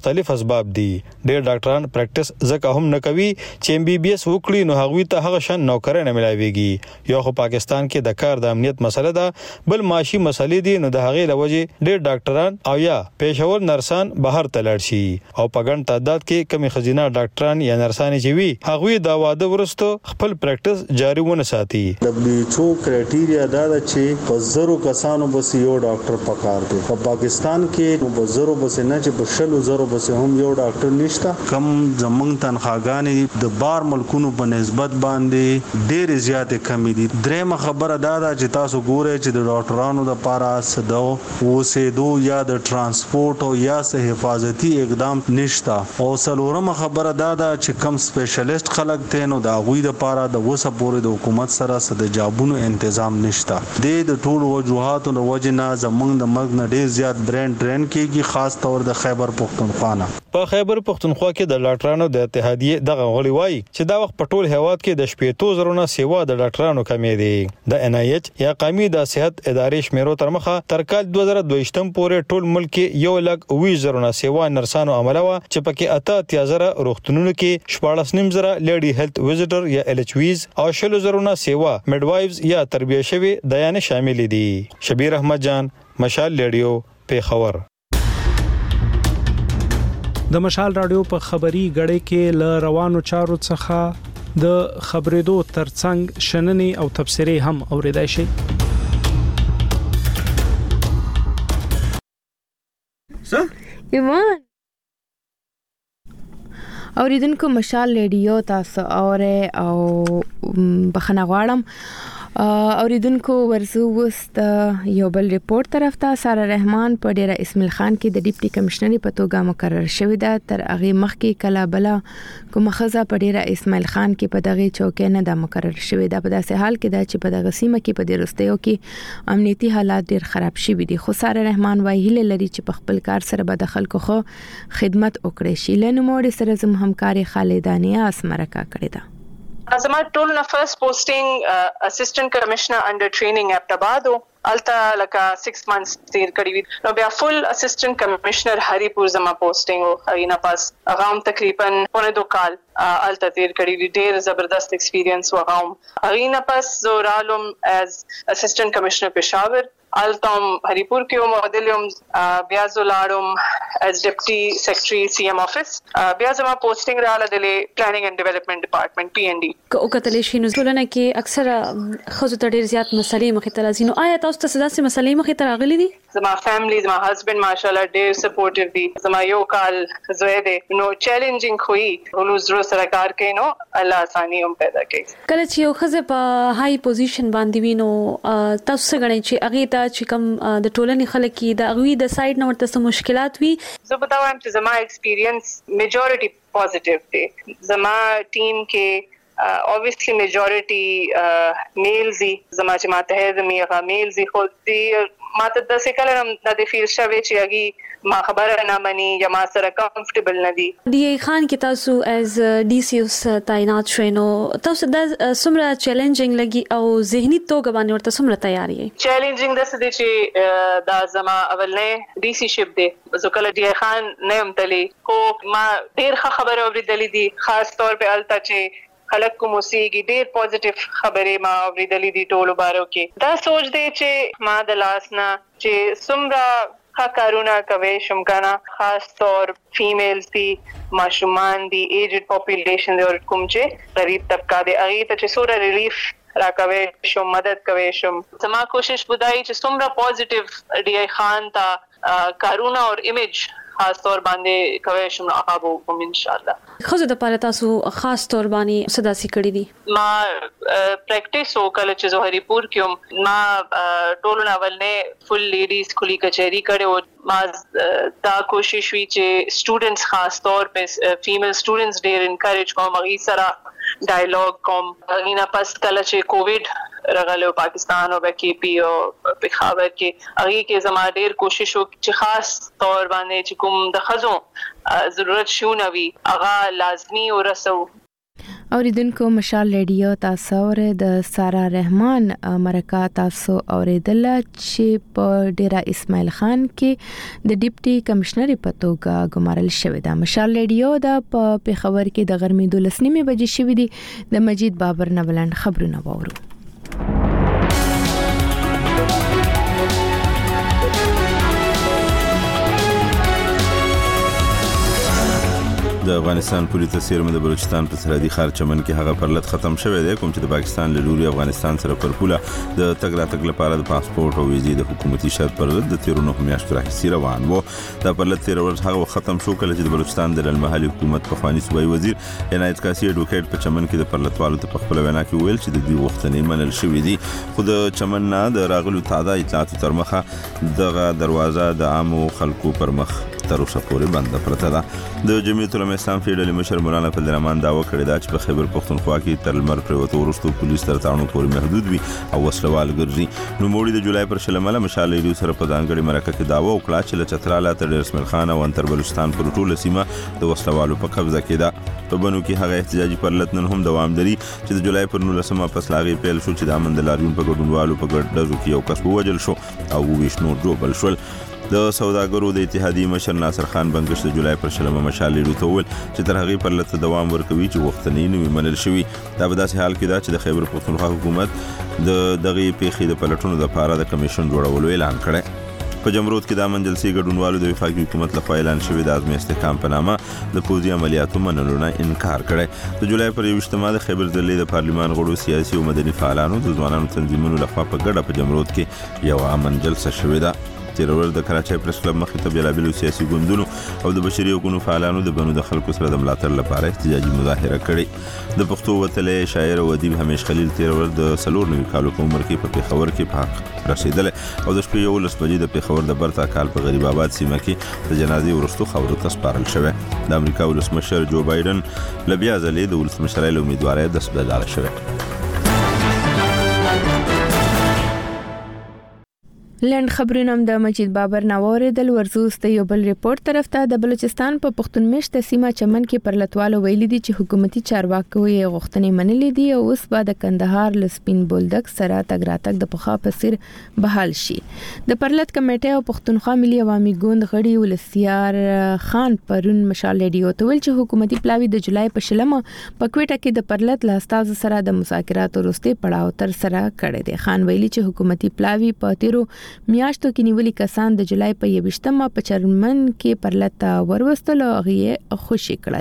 مختلف اسباب دي. ډېر ډاکټران پریکټس ځکه هم نه کوي چې ام بي بي اس وکړي نو هغوی ته هغه شان نوکرانه ملایويږي. یو خو پاکستان کې د کار د امنیت مسله ده، بل معاشي مسلې دي، نو د هغې لوجه ډېر ډاکټران او یا پېښور نرسان بهر ته لاړ شي او په ګڼ تعداد کې کمی خزینه ډاکټران یا نرسانې چې وي هغوی د واده وروسته خپل پریکټس جاری ونه ساتي. دبليو ایچ او کرایټیریا دا ده چې په زرو کسانو بس یو ډاکټر پکار دی. په پاکستان کې په زرو بس نه چې په شلو زرو بس هم یو ډاکټر نشته. کم زمنګ تنخواګانې د بار ملکونو په نسبت باندې ډېر زیات کمی دي. درېمه خبره دا ده چې تاسو ګورئ چې د ډاکټرانو د پاره سدو وسېدو یا د ترانسپورت او یا سه حفاظتي اقدام نشتا. او څلورمه خبره دا ده چې کم سپیشلیست خلک ته نو د غوی د پاره د وسه پورې د حکومت سره سد جابونو تنظیم نشتا. د ټول وجوهاتو د وجنه زمنګ د مرګ نه ډیر زیات برین ټرین کېږي، خاص طور د خیبر پختونخوا نه. په خیبر پختونخوا کې د ډاکټرانو د اتحادیه دغه غړي وایي چې دا وخت په ټول هیواد کې د شپږ زرونه سیوا د ډاکټرانو کمې دي. د ان ای ایچ یا قومي د صحت ادارې شمیرو تر مخه تر کال دوه زره دوه شتم پورې ټول ملک کې یو لک اووه زرونه سیوا نرسانو عمله وا چې پکې اته اتیا زره روغتونونو کې شپاړس نیم زره لیډي هیلث وزټر یا ال ایچ ویز او شل زرونه سیوا میډوایوز یا تربیه شوی دایانه شامل دي. شبیر احمد جان، مشال ریډیو، پیښور. د مشال رادیو په خبري غړې کې ل روانو چارو څخه د خبرېدو ترڅنګ شننې او تبصرې هم اوریدای شي. څه ایمان اوریدونکو مشال ریډیو تاسو اوره او بخنه غواړم اوریدونکو ورزو وست یو بل ریپورت طرف ته سارا رحمان په ډیره اسماعیل خان کې د ډیپټي کمشنري په توګه مقرر شوې ده. تر هغه مخکې کلا بلا کومه خزه په ډیره اسماعیل خان کې په دغه چوکۍ نه د مقرر شوې ده. په داسې حال کې ده چې په دغه سیمه کې په ډیرستیو کې امنیتي حالات ډیر خراب شوي دي. خو سارا رحمان وايي هله لري چې په خپل کار سره به د خلکو خو خدمت وکړي شي. لنموړي سره زم همکاري خالدانیا اسمرکا کړې ده. زما ټول نه فرست پوسټینګ اسسټنټ کمشنر انډر ټریننګ ابټاباد التا لکه سکس منثس تیر کړی وی. نو بیا فل اسسټنټ کمشنر هریپور زما پوسټینګ او اینا پاس هغه تقریبا پونه دو کال التا تیر کړی وی. ډیر زبردست ایکسپیرینس وغه اینا پاس زورالم از اسسټنټ کمشنر پېښور التم هریپور کې مودلیوم بیا زولاړم از ډیپټي سیکریټري سی ایم افیس بیا زما پوسټینګ رااله د پلانینګ اند ډیولپمنٹ ډپارټمنټ پی ان ډي. او کتل شي نو ټولنه کې اکثره خزو ته ډیر زیات مسلې مخې ته راځي. نو آیا تاسو ته داسې مسلې مخې ته راغلي دي؟ زما فیملی زما هسبند ماشاءالله ډیر سپورټیو دي. زما یو کال زوی دی نو چیلنجینګ خوې ولو زرو سره کار کوي نو الله اساني هم پیدا کوي. کله چې یو خزه په های پوزیشن باندې وینو تاسو څنګه چې هغه ته چې کوم د ټولنې خلک کې د هغوی د سایډ نه ورته څه مشکلات وي؟ زه به دا وایم چې زما ایکسپیرینس میجورټي پوزټیو دی. زما ټیم کې obviously majority males دي. زما چې ماته زمي هغه males دي خو دي ماته د سکلرم د فیل شوي چې هغه ما خبره نه مني یا ما سره کمفورټیبل نه دي. ډي ای خان کې تاسو از ډي سی اوس تعینات شوي نو تاسو د سمره چیلنجینګ لګي او ذهني توګه باندې ورته سمره تیاری یې؟ چیلنجینګ د څه دي چې دا زما اولنې ډي سی شپ دی. زه کله ډي ای خان نه يم تللی خو ما ډیر خبره اورېدلې دي خاص طور په الته چې خلک کوم اوسېږي ډېر پوزټیو خبرې ما اورېدلې دي ټولو بارو کې. دا سوچ دی چې ما د لاس نه چې څومره ښه کارونه کوي شم کنه خاص طور فیمیلز دي ماشومان دي ایجډ پاپولیشن دی او کوم چې غریب طبقه دی هغې ته چې څومره ریلیف راکوي شم مدد کوي شم. زما کوشش بدای چې څومره پوزټیو ډي ای خان ته کارونه او ایمیج خاص طور باندې کوي شم هغه کوم ان شاء الله. خو د پاره تاسو خاص طور باندې صدا سي کړی دي؟ ما پریکټیس وکړه چې زهري پور کې ما ټولو اولنې فل لیډیز کلی کچهری کړو. ما دا کوشش وی چې سټوډنټس خاص طور په فیمیل سټوډنټس ډیر انکریج کوم غي سره ډایلاګ کوم. غینا پس کله چې کووډ راغلو پاکستان او کې پی او پېښور کې هغه کې زما ډیر کوشش وکړ چې خاص طور باندې چې کوم د خزو ضرورت شو نوي هغه لازمی ورسو. اوریدونکو مشال ریډیو تاسو ور د سارا رحمان مرکه تاسو اوریدل چې په ډیرا اسماعیل خان کې د ډیپټي کمشنر په توګه ګمارل شوی دا مشال ریډیو د په پیښور کې د غرمې دولس نیمه بجې شوی دی د مجید بابر نبلند خبرونه وورو. د افغانستان پولی تسیر مده بلوچستان په سرحدي ښار چمن کې هغه پرلط ختم شوی دی کوم چې د پاکستان له لوري افغانستان سره پر پوله د تګ راتګ لپاره د پاسپورت او ویزې د حکومتي شرط پرلط د تیرونو په میاشتو راهیسې روان وو. دا پرلط تیر ورځ هغه ختم شو کله چې د بلوچستان د لړمحلي حکومت په خواني صوبایي وزیر عنایت کاسي اډوکیټ په چمن کې د پرلطوالو ته په خپل وینا کې ویل چې د دې وختنې منل شوې دي خو د چمن نه د راغلو تازه اطلاعاتو تر مخه دغه دروازه د عامو خلکو پر مخ تر اوسه پورې بنده پرته ده. د جمعیت العلماء اسلام فیډرالي مشر مولانا فضل الرحمن دعوه کړې ده چې په خیبر پختونخوا کې تر لمر پروتو ورستو پولیس تر تاړو پورې محدود وي او وسلوال ګرځي. نو موړي د جولای پر شلمله مشال ریډیو سره په ځانګړي مرکه کې دعوه وکړه چې لچتراله تر اسماعیل خان او انتر بلوچستان پر ټوله سیمه د وسلوالو په قبضه کې ده. په بنو کې هغه احتجاجي پرلط نن هم دوام لري چې د جولای پر نولسمه پس لاغي پیل شو چې د امن د لاریون په ګډونوالو په ګډ ډزو کې یو کس ووجل شو او ویشنو جوړ شول. د سوداګرو د اتحادیې مشر ناصر خان بنگش د جولای پر شلمه مشال ریډیو ته ویل چې تر هغه پرلط دوام ورکوي چې وختنی نوې منل شوی. دا په داسې حال کې ده چې د خیبر پختونخوا حکومت د دغه پیښې د پلټونو لپاره د کمیشن جوړولو اعلان کړی. په جمرود کې د امن جلسې ګډونوالو د وفاقي حکومت لخوا اعلان شوی د ازمې استحکام په نامه د پوځي عملیاتو منلو نه انکار کړی. د جولای پر یوشتمه د خیبر ضلع د پارلیمان غړو سیاسي او مدني فعالانو د ځوانانو تنظیمونو لخوا په ګډه په جمرود کې یو امن جلسه شوې ده. تیر ورځ د کراچۍ پریس کلب مخې ته بیلابیلو سیاسي ګوندونو او د بشري حقوقو فعالانو د بنو د خلکو سره د ملاتړ لپاره احتجاجي مظاهره کړې. د پښتو وتلې شاعر او ادیب همیش خلیل تیر ورځ د سلور نوي کالو په عمر کې په پیښور کې په حق رسیدل او د شپې یولس بجې د پیښور د برتا کال په غریب آباد سیمه کې د جنازې ورستو خبرو ته سپارل شوه. د امریکا ولسمشر جو بایدن لبیا ځلې د ولسمشرۍ له امیدوارۍ د سبدار شوه. لند خبرونه د مجید بابر ناوور د ورزوس ته یو بل ریپورت طرف ته د بلوچستان په پښتون مشته سیمه چمن کې پرلطوالو ویلي دي چې حکومتي چارواکو یې غوښتنې منلې دي او اوس به د کندهار لسپین بولدک سره تګ راتګ د پخوا په څیر بحال شي. د پرلط کمیټې او پښتونخوا ملي عوامي ګوند غړي ولسیار خان پرون مشال ریډیو ته ویل چې حکومتي پلاوی د جولای په شلمه په کوټه کې د پرلط لاستاز سره د مذاکراتو وروسته پړاو تر سره کړی دی. خان ویلي چې حکومتي پلاوی په تیرو میاشتو کې نیولي کسان د جولای په یوشتمه په چرمن کې پرلطه وروستل او غي خوشي کړل.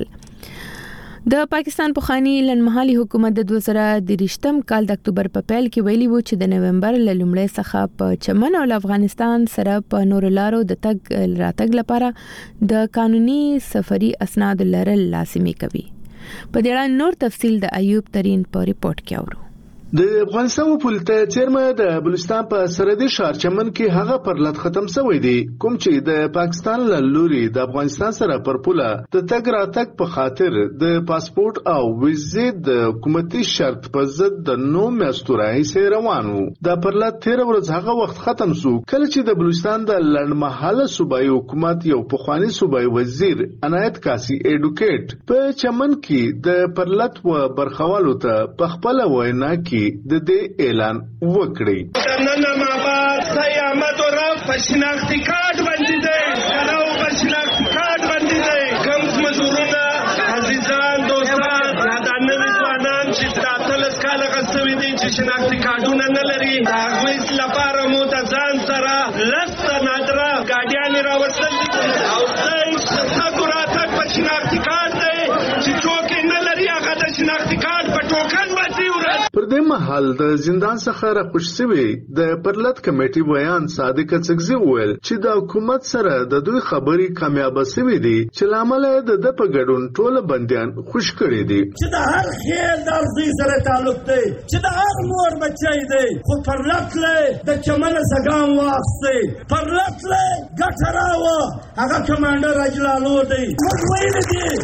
د پاکستان پخوانی لنمحلي حکومت د دوه زره دریشتم کال د اکتوبر په پیل کې ویلي وو چې د نومبر له لومړۍ څخه په چمن او افغانستان سره په نور لارو د تګ راتګ لپاره د قانوني سفري اسناد لرل لازمي کوي. په دې اړه نور تفصیل د ایوب ترين په ریپورت کې اورو. د افغانستان پولیټه چیرمه د بلوچستان په سرحدي ښار چمن کې هغه پرلط ختم شوی دی کوم چې د پاکستان له لوري د افغانستان سره پر پوله د تګ راتګ په خاطر د پاسپورت او ویزې د حکومتي شرط په ضد د نو میاشتو راهیسې روان وو. دا پرلط تیر ورځ هغه وخت ختم شو کله چې د بلوچستان د لړمحاله صوبایي حکومت یو پخوانی صوبایي وزیر عنایت کاسي اډوکیټ په چمن کې د پرلط و برخوالو ته په خپل وینا کې د دې اعلان وکړي. نن ما با سیامت او را پښناختی کارت باندې دی راو پښناختی کارت باندې دی کوم مزورونه عزیزان دوستان دا نوې ځوانان چې تاسو کاله غوښتي دي چې شناختی کارتونه نه لري هغه هیڅ لپاره مو ته ځان سره لسته نادره ګاډیان راوستل او څنګه څنګه راته پښناختی کارت دی چې څوک نه لري هغه د شناختی کارت په ټوکن باندې ورته. پر دې مهال د زندان څخه راخوش شوی د پرلط کمیټې بیان صادق څګزي وویل چې د حکومت سره د دوی خبري کامیاب شوې دي چې لامل د د په ګډون ټول بنديان خوش کړي دي چې د هر خیر د ارزي سره تعلق دی چې د هر مور بچی دی خو پرلط له د چمن سګام واسطه پرلط له ګټراوه هغه کمانډر اجلالو دی موږ ویل دي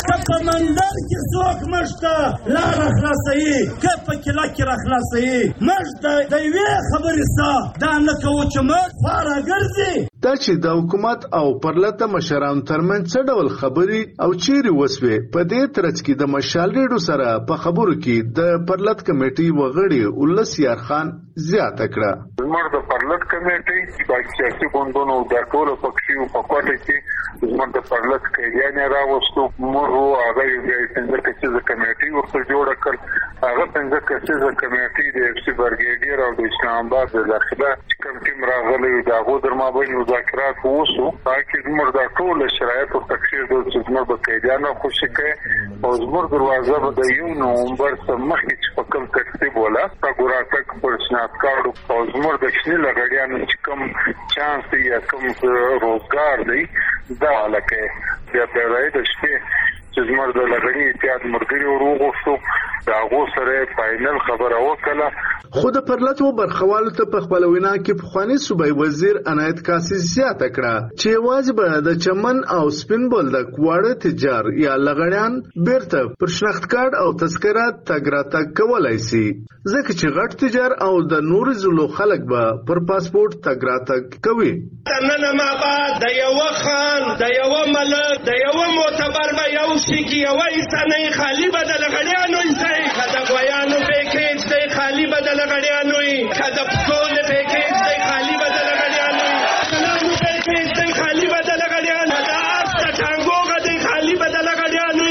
که په منډر کې څوک موږ ته لاره خلاصوي که په کله کې را خلاصوي موږ د یوې خبرې څه دا نه کوو چې موږ خوا راګرځي. دا چې د حکومت او پرلته مشرانو ترمنځ څه ډول خبرې او چیرې وسوې په دې ترڅ کې د مشال ریډیو سره په خبرو کې د پرلت کمیټې وغړي ولس یار خان زیاته کړه. زموږ د پرلت کمیټې د سیاسي ګوندونو د ټولو پکښې په کوټه کې زموږ د پرلت کېدانې راوستو موږ هغه یې څنګه کېږي کمیټې ورته جوړه کړ. هغه څنګه کېږي کمیټې د اف سی برګیډیر او د اسلام آباد د داخله کوم ټیم راغلی دا غو درمابل مذاکرات وشو تاکي زموږ د ټول شرایط او تکثیر د زموږ د کېدانو خوشی کې او زموږ دروازه به د یو نومبر څخه مخکې چې په کوم ترتیب ولا تاګورا تک پر شناخت کارت او زموږ د شنه لګړیانو چې کوم چانس دی یا کوم روزګار دی دا لکه بیا په راځي د شپې چې زموږ د لګړی اتحاد مرګري وروغوستو دا غو سره فائنل خبره وکړه. خو د پرلتو برخوالو ته په خپل وینا کې پخوانی صوبای وزیر عنایت کاسي زیاته کړه چې واجب د چمن او سپین بول د کوړه تجار یا لغړیان بیرته پر شناخت کارت او تذکره تګراتګ کولای شي ځکه چې غټ تجار او د نور زلو خلک به پر پاسپورت تګراتګ کوي. نن ما بعد د یو خان د یو ملک د یو معتبر به یو شي کې یو انساني خالی بدل غړیانو انسان کدا غویانو پیکیج دی خالی بدل غړیانو کدا پټول پیکیج دی خالی بدل غړیانو کلامو پیکیج دی خالی بدل غړیانو دا اپ ټانګو غدي خالی بدل غړیانو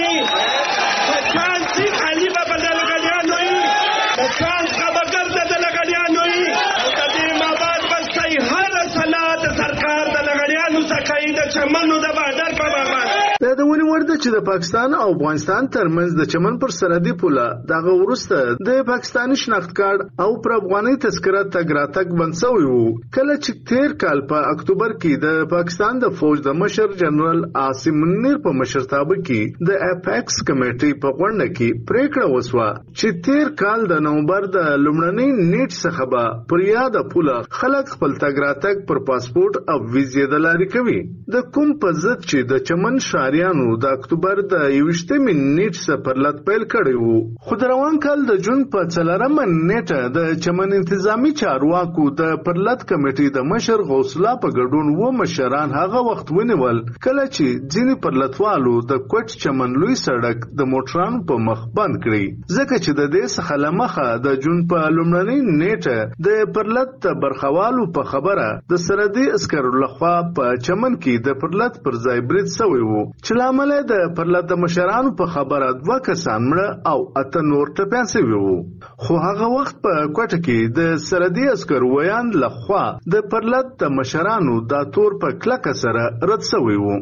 پچان سی خالی بدل غړیانو پچان خبر بدل غړیانو او د ما بعد بس هر صلات سرکار د غړیانو سکای د چمنو د بادر په بابا د ونی ورده چې د پاکستان او افغانستان ترمنځ د چمن پر سرحدي پوله دغه ورسته د پاکستاني شناخت کارت او پر افغاني تذکره تګراتګ بنسوي وو کله چې تیر کال په اکتوبر کې د پاکستان د فوج د مشر جنرال عاصم منیر په مشرتابه کې د اپیکس کمیټې په غونډه کې پریکړه وسوه چې تیر کال د نومبر د لومړنۍ نیټ څخه به پر یاده پوله خلک خپل تګراتګ پر پاسپورت او ویزې د لارې کوي. د کوم په ضد چې د چمن شاریانو د اکتوبر د یوشتمې نیټ څخه پرلط پیل کړی وو خو د روان کال د جون په څلورمه نیټه د چمن انتظامی چارواکو د پرلط کمیټې د مشر غوث الله په ګډون و مشران هغه وخت ونیول کله چې ځینې پرلطوالو د کوټ چمن لوی سړک د موټرانو په مخ بند کړی ځکه چې د دې څخه لمخه د جون په لومړنۍ نیټه د پرلط برخوالو په خبره د سرحدي عسکرو لخوا په چمن کې د پرلط پر ځای برید شوی وو چې لامل د پرلط مشرانو په خبره دوه کسان مړه او اته نور ټپيان شوي وو خو هغه وخت په کوټه کې د سرحدي عسکرو ویاند لخوا د پرلط مشرانو دا تور په کلکه سره رد شوی وو.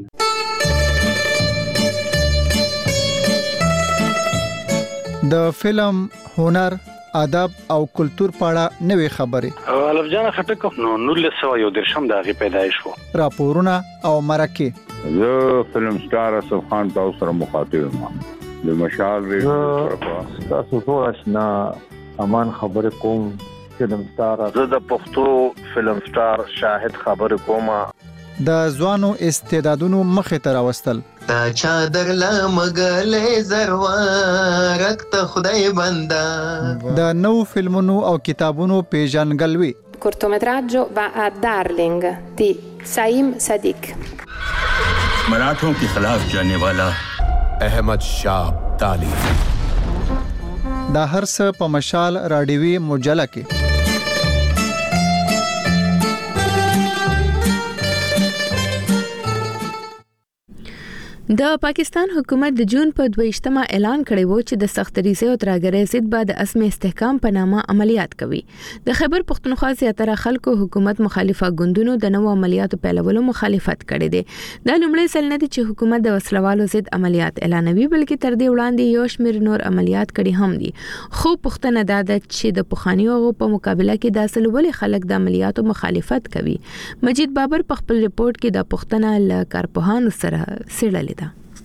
د فلم هنر ادب او کلچر پاړه نوې خبرې الف جان خټک نو نورل سو یو درشم دغه پیدایش وو راپورونه او مرکه زه فلم سٹار اسف خان تاسو سره مخاطب یم د مشال ریډیو تاسو ټول آشنا امان خبر کوم فلم سٹار زه د پښتو فلم سٹار شاهد خبر کوم د ځوانو استعدادونو مخه تر واستل تا چادر لا مګلې زروارک ته خدای بندا د نو فلمونو او کتابونو پیژنګلوي cortometraggio va a Darling di Saim Sadiq. मराठों के खिलाफ जाने वाला अहमद शाह ताली دا هر څه په مشال راډیوي مجله کې د پاکستان حکومت د جون په دویشتمه اعلان کړی و چې د سختريزه او ترګرۍ ضد به د اسمه استحکام په نامه عملیات کوي. د خیبر پختونخوا زیاتره خلکو حکومت مخالفه ګوندونو د نوو عملیاتو پیلولو مخالفت کړی دی. د لومړی ځل نه دی چې حکومت د وسلوالو ضد عملیات اعلانوي بلکې تر دې وړاندې یو شمېر نور عملیات کړي هم دي. خو پښتنه دا ده چې د پخوانیو په مقابله کې د اصل ولې خلک د عملیاتو مخالفت کوي. مجید بابر په خپل ریپورت کې د پښتنه ل کارپوهانو سره سړلې ده.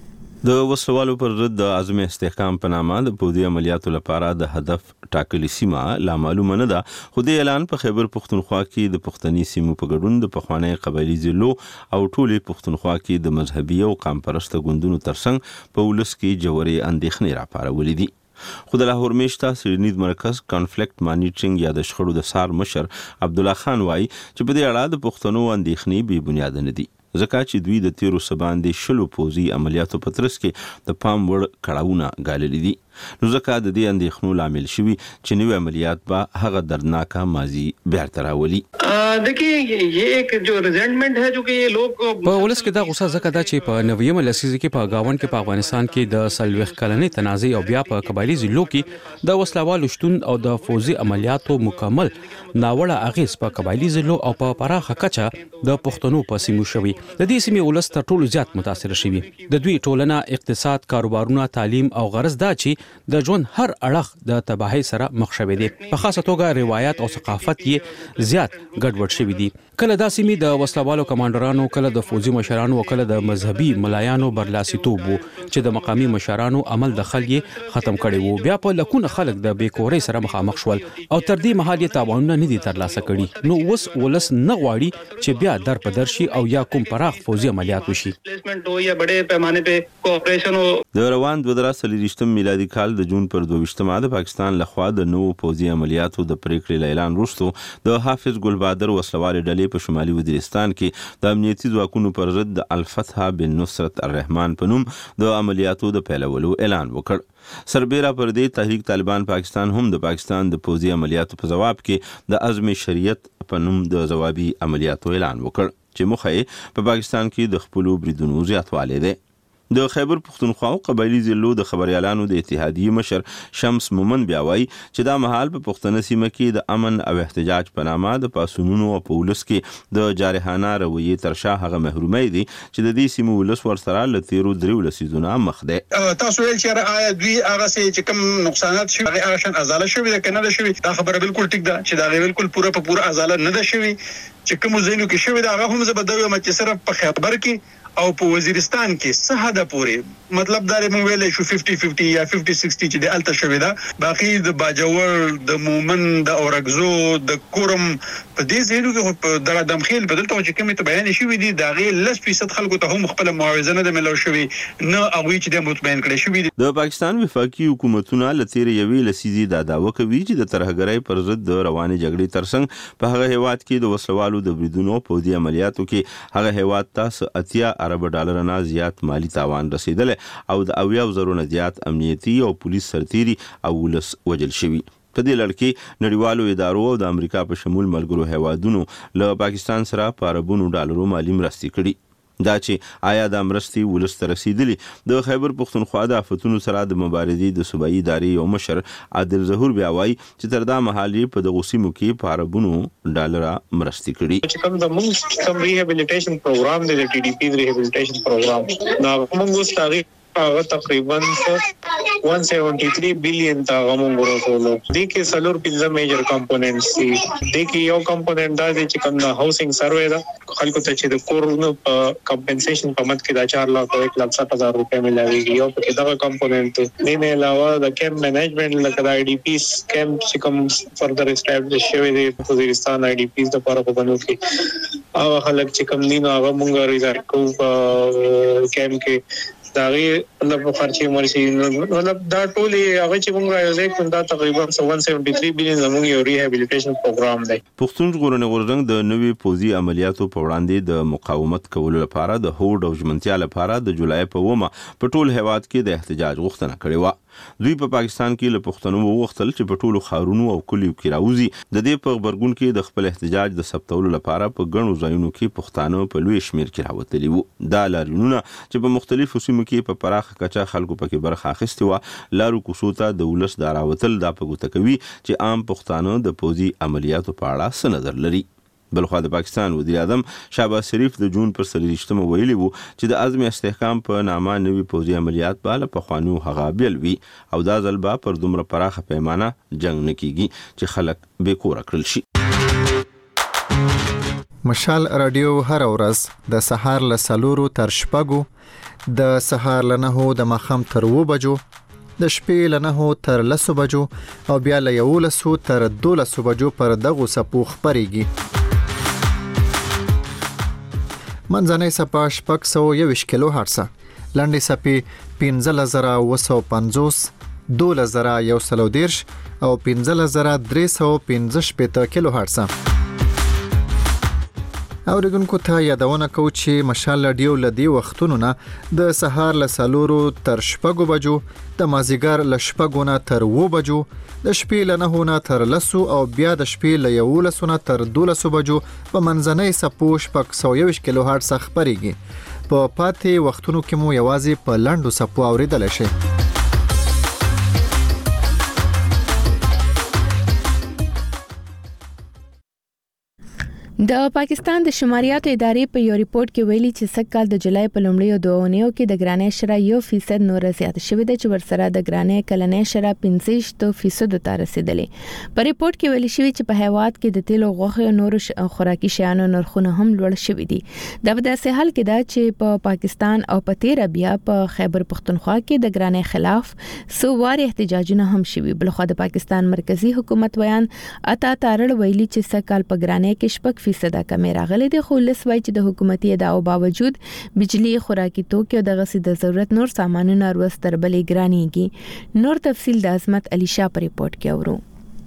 د وسلوالو پر ضد د عزم استحکام په نامه د پوځي عملیاتو لپاره د هدف ټاکلي سیمه لا معلومه نه ده، خو د اعلان په خیبر پښتونخوا کې د پښتني سیمو په ګډون د پخوانی قبایلی ضلعو او ټولې پښتونخوا کې د مذهبي او قام پرسته ګوندونو ترڅنګ په ولس کې جوړې اندېښنې راپارولې دي. خو د لاهور میشته سیډنی مرکز کانفلیکټ مانیټرینګ یا د شخړو د سار مشر عبد الله خان وایي چې په دې اړه د پښتنو اندېښنې بې بنیاده نه دي، ځکه چې دوی د تیرو سباندې شلو پوځي عملیاتو په ترڅ کې د پام وړ کړاوونه ګاللي دي. نو ځکه د دې اندېښنو لامل شوي چې نوې عملیات به هغه دردناکه ماضي بیرته راولي. देखिए ये एक जो रिजेंटमेंट है जो कि ये लोग په ولس کې دا غوسه ځکه ده چې په نویم لسیزه کې په گاون کې په افغانستان کې د سلويخ کلنې تنازع او بیا په قبایلی ضلعو کې د وسلوالو شتون او د فوزي عملیاتو مکمل ناوړه اغیز په قبایلی ضلعو او په پراخه کچه د پښتنو په سیمو شوي. د دې سیمې ولس تر ټولو زیات متاثر شوي. د دوی ټولنه، اقتصاد، کاروبارونه، تعلیم او غرض دا چې د ژوند هر اړخ د تباہي سره مخ شوي دي. په خاصه توګه روایت او ثقافت یې زیات ګډوډ شوي دي. کله دا سیمې د وسلوالو کمانډرانو، کله د فوجي مشرانو او کله د مذهبي ملایانو برلاسیتوب وو چې د مقامی مشرانو عمل دخل یې ختم کړي وو. بیا په لکونه خلک د بیکورۍ سره مخامخ شول او تر دې مهال یې تاوانونه نه دي ترلاسه کړي. نو اوس ولس نه غواړي چې بیا در په در شي او یا کوم پراخ فوجي عملیات وشي. د روان دوه زره څلوېښتم میلادي کال د جون پر دوه د پاکستان لخوا د نوو پوځي عملیاتو د پریکړې اعلان وروسته د حافظ ګل بهادر وسلوالې ډلې په شمالي وزیرستان کې د امنیتي ځواکونو پر ضد د الفتح بن نصرت الرحمن په نوم د عملیاتو د پیلولو اعلان وکړ. سربیره پر دې تحریک طالبان پاکستان هم د پاکستان د پوځي عملیاتو په جواب کې د عزم شریعت په نوم د جوابي عملیاتو اعلان وکړ چې موخه یې په پاکستان کې د خپلو بریدونو زیاتوالی دی. د خیبر پښتونخوا او قبایلی ضلعو د خبريالانو د اتحادیې مشر شمس مومن بیا وایي چې دا مهال په پښتنه سیمه کې د امن او احتجاج په نامه د پاسونونو او په ولس کې د جارحانه رویې تر شا هغه محرومۍ دي چې د دې سیمو ولس ورسره له تیرو دریو لسیزونو مخ دی. تاسو ویل چې آیا دوی هغه چې کوم نقصانات شوي هغه شان ازاله شوي ده که نه ده شوي؟ دا خبره بالکل ټیک ده چې دا بالکل پوره په پوره ازاله نه ده شوي. چې کوم ځایونو کې شوي ده هغه هم زه به دا وایم چې صرف په خیبر کې او په وزیرستان کې څه حد پورې مطلب دا لري مونږ ویلې شو پنځه پنځه یا پنځه شصت چې د الته شوی دا باقي د باجوړ، د مومن، د اورګزو، د کورم په دې ځایونو کې په دغه دمخیل بدلته چې کومه ته بیان شوی دي دا غي لس فیصد خلکو ته هم خپل معاوضه نه د ملو شوی نه هغه چې د مطمئن کړي شوی دي. د پاکستان وفاقي حکومتونه لتیر یوي لسیزي د داوا کوي چې د ترهګرۍ پر ضد د رواني جګړې ترڅنګ په هغه هیواد کې د وسلوالو د بریدونو په دې عملیاتو کې هغه هیواد ته اتیا ارب ډالر نه زیات مالی تاوان رسیدل او د اویا زرو نه زیات امنیتي او پولیس سرتيري او ولس وجل شوی. په دې لړ کې نړیوالو ادارو او د امریکا په شمول ملګرو هیوادونو له پاکستان سره په اربونو ډالرو مالی مرستې کړي. دا چې آیا د مرستې ولس ته رسیدلی؟ د خیبر پښتونخوا د آفتونو سره د مبارزې د صوبایي ادارې یو مشر عادل ظهور بیا وایي چې تر دا مهال په دغو سیمو کې په اربونو ډالره مرستې کړي. چې کوم د موږ کوم ریهابیلیټیشن پروګرام دی د ټي ډي پی ریهابیلیټیشن پروګرام دا موږ اوس تاریخ هغه تقریبا one seventy-three billion تا غمون ورسولو. دې کې سلور پنځه میجر کمپوننټس دي. دې کې یو کمپوننټ دا دی چې کوم د هاوسینګ سروې دا خلکو ته چې د کورونو په کمپنسیشن په مت کې دا چار لک او یک لک سات هزار روپے ملایږي. یو په دغه کمپوننټ دې نه علاوه د کیمپ مینجمنټ لکه د آی ډي پیس کیمپ چې کوم فردر اسټابلیش شوی دی په وزیرستان آی ډي پیس د لپاره په بنو کې هغه خلک چې کوم دین هغه مونږ ریزایډ کوو په کیمپ کې داغي مطلب خرچي مرشي مطلب دا ټولي هغه چې موږ راځي کوم دا تقریبا one seventy-three billion زموږ یو ریهابیلیټیشن پروګرام دی. پښتون ژغورنې غورځنګ د نوي پوځي عملیاتو په وړاندې د مقاومت کولو لپاره د هوډ او ژمنتیا لپاره د جولای په ومه په ټول هیواد کې د احتجاج غوښتنه کړې و. دوی په پاکستان کې له پښتنو وغوښتل چې په ټولو ښارونو او کلیو کې راوځي د دې په خبرګون کې د خپل احتجاج د ثبتولو لپاره په ګڼو ځایونو کې پښتانه په لوی شمیر کې راوتلي وو. دا لاریونونه چې په مختلفو سیمو کې په پراخه کچه خلکو پکې برخه اخیستې وه لارو کوڅو ته د ولس د راوتل دا په ګوته کوي چې عام پښتانه د پوځي عملیاتو په اړه څه نظر لري. بلخوا د پاکستان وزیر اعظم شهباز شریف د جون پر څلوېښتمه ویلي وو چې د عزم استحکام په نامه نوي پوځي عملیات به له پخوانیو هغه بیل وي او دا ځل به پر دومره پراخه پیمانه جنګ نه کیږي چې خلک بې کوره کړل شي. مشال رادیو هر ورځ د سهار له سلورو تر شپږو د سهار له نهو د ماښام تر اوو بجو د شپې له نهو تر لسو بجو او بیا له یولسو تر دولسو بجو پر دغو څپو خپرېږي. منځنۍ څپه شپږ سوه یوویشت کیلو هرڅه، لنډې څپې پنځلس زره اوه سوه پنځوس، دولس زره یو سل او دېرش او پنځلس زره درې سوه پنځه شپېته کیلو هرڅه. اوریدونکو ته یادونه کوو چې مشال رادیو له دې وختونو نه د سهار له څلورو تر شپږو بجو، د مازدیګر له شپږو نه تر اوو بجو، د شپې له نهو نه تر لسو او بیا د شپې له یولسو نه تر دولسو بجو په منځنۍ څپو شپږ سوه یوویشت کیلو هرڅه خپرېږي. په پاتې وختونو کې مو یوازې په لنډو څپو اوریدلی شئ. د پاکستان د شماریاتو ادارې په یو ریپورت کې ویلي چې سږ کال د جولای په لومړیو دوه اونیو کې د ګرانۍ شرح یو فیصد نور زیات شوې ده چې ورسره د ګرانۍ کلنۍ شرح پنځه ویشت فیصد ته رسیدلې. په ریپورت کې ویلي شوی چې په هیواد کې د تیلو، غوښې او نورو خوراکي شیانو نرخونه هم لوړ شوي دي. دا په داسې حال کې ده چې په پاکستان او په تیر بیا په خیبر پختونخوا کې د ګرانۍ خلاف څو واره احتجاجونه هم شوي. بلخوا د پاکستان مرکزی حکومت ویان اتا تارړ ویلي چې سږ کال په ګرانۍ کې شپږ فیصد کمې راغلي دي، خو لس وایي چې د حکومتي ادعاو باوجود بجلی، خوراکي توکي او دغه سي د ضرورت نور سامانونه روز تر بلې ګرانېږي. نور تفصیل د عظمت علي شاه په ریپورت کې اورو.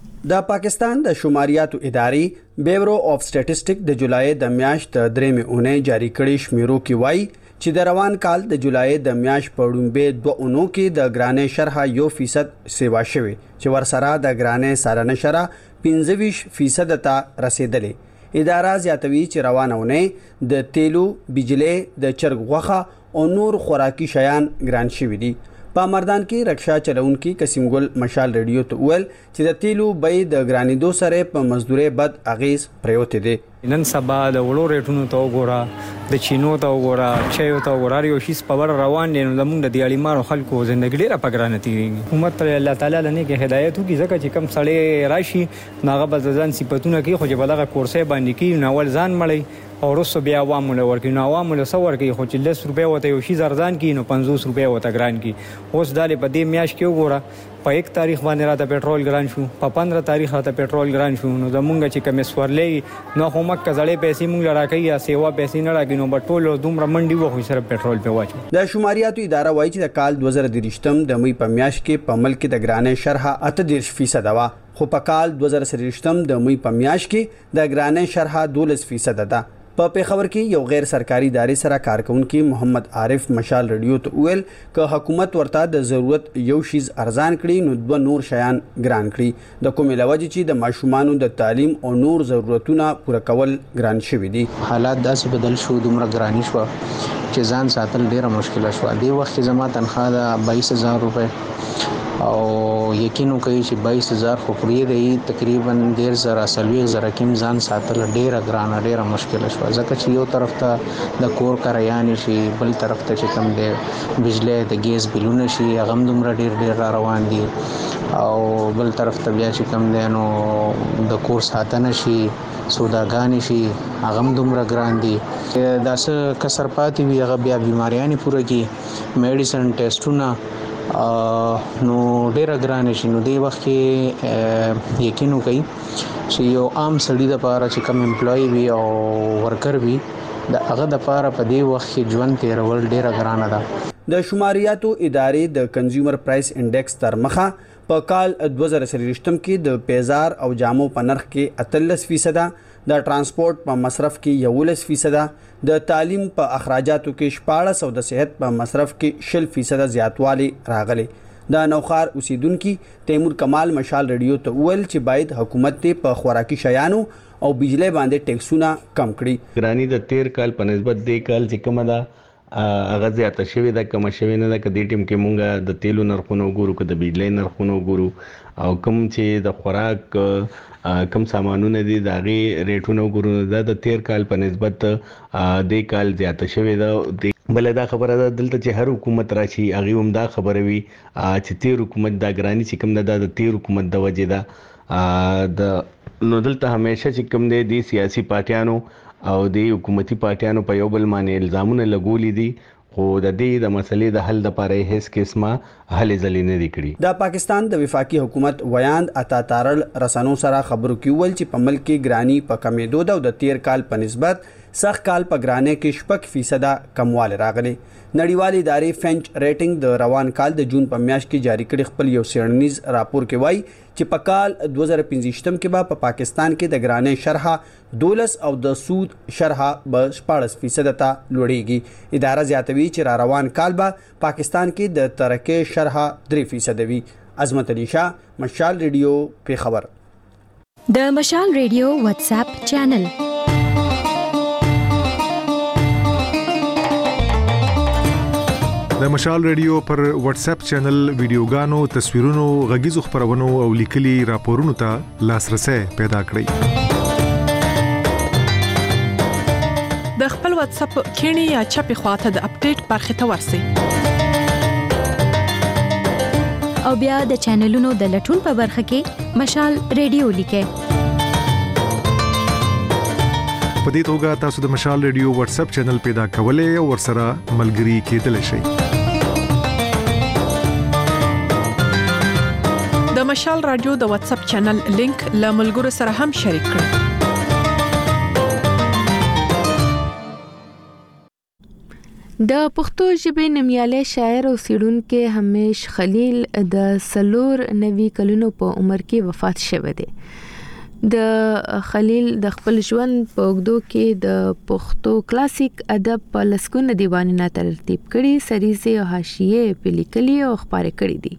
د پاکستان د شماریاتو ادارې بیورو اف سټیټسټک د جولای د میاشت د درېمې اونۍ جاری کړي شمیرو کې وایي چې د روان کال د جولای د میاشت په وړاندې دوه اونو کې د ګرانۍ شرح یو فیصد سیوا شوی چې ورسره د ګرانۍ سالانه شرح پنځه ویشت فیصد ته رسیدلې. اداره زیاتوي چې روانونه د تیلو، بجلی، د چرګ غوښه او نور خوراکي شیان ګران شوي دي. په مردان کې رکشا چلونکي قسم ګل مشال رادیو ته ویل چې د تیلو بیې د ګرانېدو سره په مزدوري بد اغیز پریوته دي. نن سبا د وړو ریټونو ته وګوره، د چینو ته وګوره، چایو ته وګوره، یو شی په ور روان دي. نو زموږ د دیالیمانو خلکو ژوندګي ډیره پګرانه تیریږي. حکومت ته الله تعالی لنه کې هدایت وکړي ځکه چې کم سړی راشي ناغه بزدان صفاتونه کې خو چې بلغه کورسې باندې کې ناول ځان مړی او رسو بیا عوامو له ورکې نو عوامو له سور کې خو چې لس روپیا وته یو شی زردان کې نو پنځوس روپیا وته ګران کې. اوس دالې په دې میاش کې وګوره په یک تاریخ باندې راته پېټرول ګران شو، په پندرہ تاریخ راته پېټرول ګران شو. نو زمونږ چې کوم سورلې نو خو مکه زړې پیسې مونږ لراکې یا سیوا پیسې نه راګینو بټول دومره منډي وو سره پېټرول په واچو. د شماریاتو اداره وایي چې د کال دوه زره دریشتم د مې په میاش کې په ملک د ګرانۍ شرح اته دېرش فیصد وا، خو په کال دوه زره سرشتم د مې په میاش کې د ګرانۍ شرح دولس فیصد ده. په پیښور کې یو غیر سرکاري ادارې سره کارکونکي محمد عارف مشال رادیو ته ویل ک حکومت ورته د ضرورت یو شیز ارزان کړي نو دوه نور شیان ګران کړي. د کومې لوجه چې د ماشومانو د تعلیم او نور ضرورتونه پوره کول ګران شوي دي. حالات داسې بدل شو، دومره ګرانی شو چې ځان ساتل ډیره مشکله شو. دی وخت زما تنخواه د باییس هزار روپے او یقینو کوي چې باییس هزار خو پرې دی تقریبا ډیر زره سلوي زره کیم ځان ساتل ډیره ګرانه ډیره مشکله شو. ځکه چې یو طرف ته د کور کاریان شي، بل طرف ته چې کم دی بجلی د ګیس بلونه شي هغه هم دومره ډیر ډیر روان دي، او بل طرف ته بیا چې کم دی نو د کور ساتنه شي، سوداګانې شي هغه هم دومره ګران دي. دا څه کسر پاتې وي هغه بیا بیماریانې پوره کی، میډیسن ټیسټونه نو ډیره ګرانه شي. نو دی وخت کې یقینو کوي چې یو عام سړی د پاره چې کم امپلوي وي او ورکر وي د هغه د پاره په دی وخت کې ژوند تیرول ډیره ګرانه ده. د شماریاتو ادارې د کنزیومر پرایس انډیکس تر مخه په کال دوه زره سرشتم کې د پیزار او جامو په نرخ کې اتلس فیصد، د ترانسپورت په مصرف کې یولس فیصد، د تعلیم په اخراجاتو کې شپاړس او د صحت په مصرف کې شل فیصد زیاتوالی راغلی. د نوخار اوسیدونکو تیمور کمال مشال رادیو ته ویل چې باید حکومت ته په خوراکي شیانو او بجلی باندې ټیکسونه کم کړي. ګرانی د تیر کال په نسبت د کال چې کومه ده هغه زیاته شوې ده، کم شوې نه ده. کدي ټیم کې مونږه د تیلو نرخونه وګورو، که د بجلی نرخونه وګورو، او کوم چې د خوراک کم سامانونه دي د هغې ریټونه وګورو، دا د تیر کال په نسبت د کال زیاته شوې ده. بل دا خبره ده دلته چې هر حکومت راشي هغه هم دا خبره وي چې تیر حکومت دا ګرانی چې کوم ده د تیر حکومت د وجې ده. د نو دلته همیشه چې کوم دی د سیاسي پارټیانو او د حکومتي پارټیانو په یو بل باندې الزامونه لګولې دي خو د دې د مسلې د حل لپاره هیڅ قسمه هلې ځلې نه دي کړي. د پاکستان د وفاقي حکومت ویاند عطا تارل رسنو سره خبرو کې ول چې په ملک کې ګرانی په کمیدو ده او د تیر کال په نسبت سخت کال په ګرانه کې شپږ فیصد کمواله راغلي. نړیوالې ادارې فنچ ریټینګ د روان کال د جون په میاشت کې جاری کړي خپل یو سیړنیز راپور کې وایي چې په کال دوه زره پنځه م کې به په پاکستان کې د ګرانه شرحه دولس او د سود شرحه به شپږ فیصد ته لوړیږي. اداره زیاتوي چې را روان کال به پاکستان کې د ترقی شرحه درې فیصد وي. عظمت علي شاه، مشال ریډیو، پیښور. د مشال ریډیو واتس اپ چینل د مشال ریډیو پر واتس اپ چینل ویډیوګانو، تصویرونو، غږیزو خبرونو او لیکلي راپورونو ته لاسرسي پیدا کړئ. د خپل واتس اپ کینی یا چپی خواته د اپډیټ برخه ته ورسی او بیا د چینلونو د لټون په برخه کې مشال ریډیو لیکه. په دې توګه تاسو د مشال ریډیو واتس اپ چینل پیدا کولای او ورسره ملګري کېدلی شئ. د مشال رادیو د واتس اپ چینل لینک له ملګرو سره هم شریک کړئ. د پښتو ژبې نومیالی شاعر او څېړونکی همیش خلیل د څلور نوي کلونو په عمر کې وفات شوی دی. د خلیل د خپل ژوند په اوږدو کې د پښتو کلاسیک ادب په لسګونه دیوانونه ترتیب کړي، سریزې او حاشیې په لیکلي او خپاره کړي دي.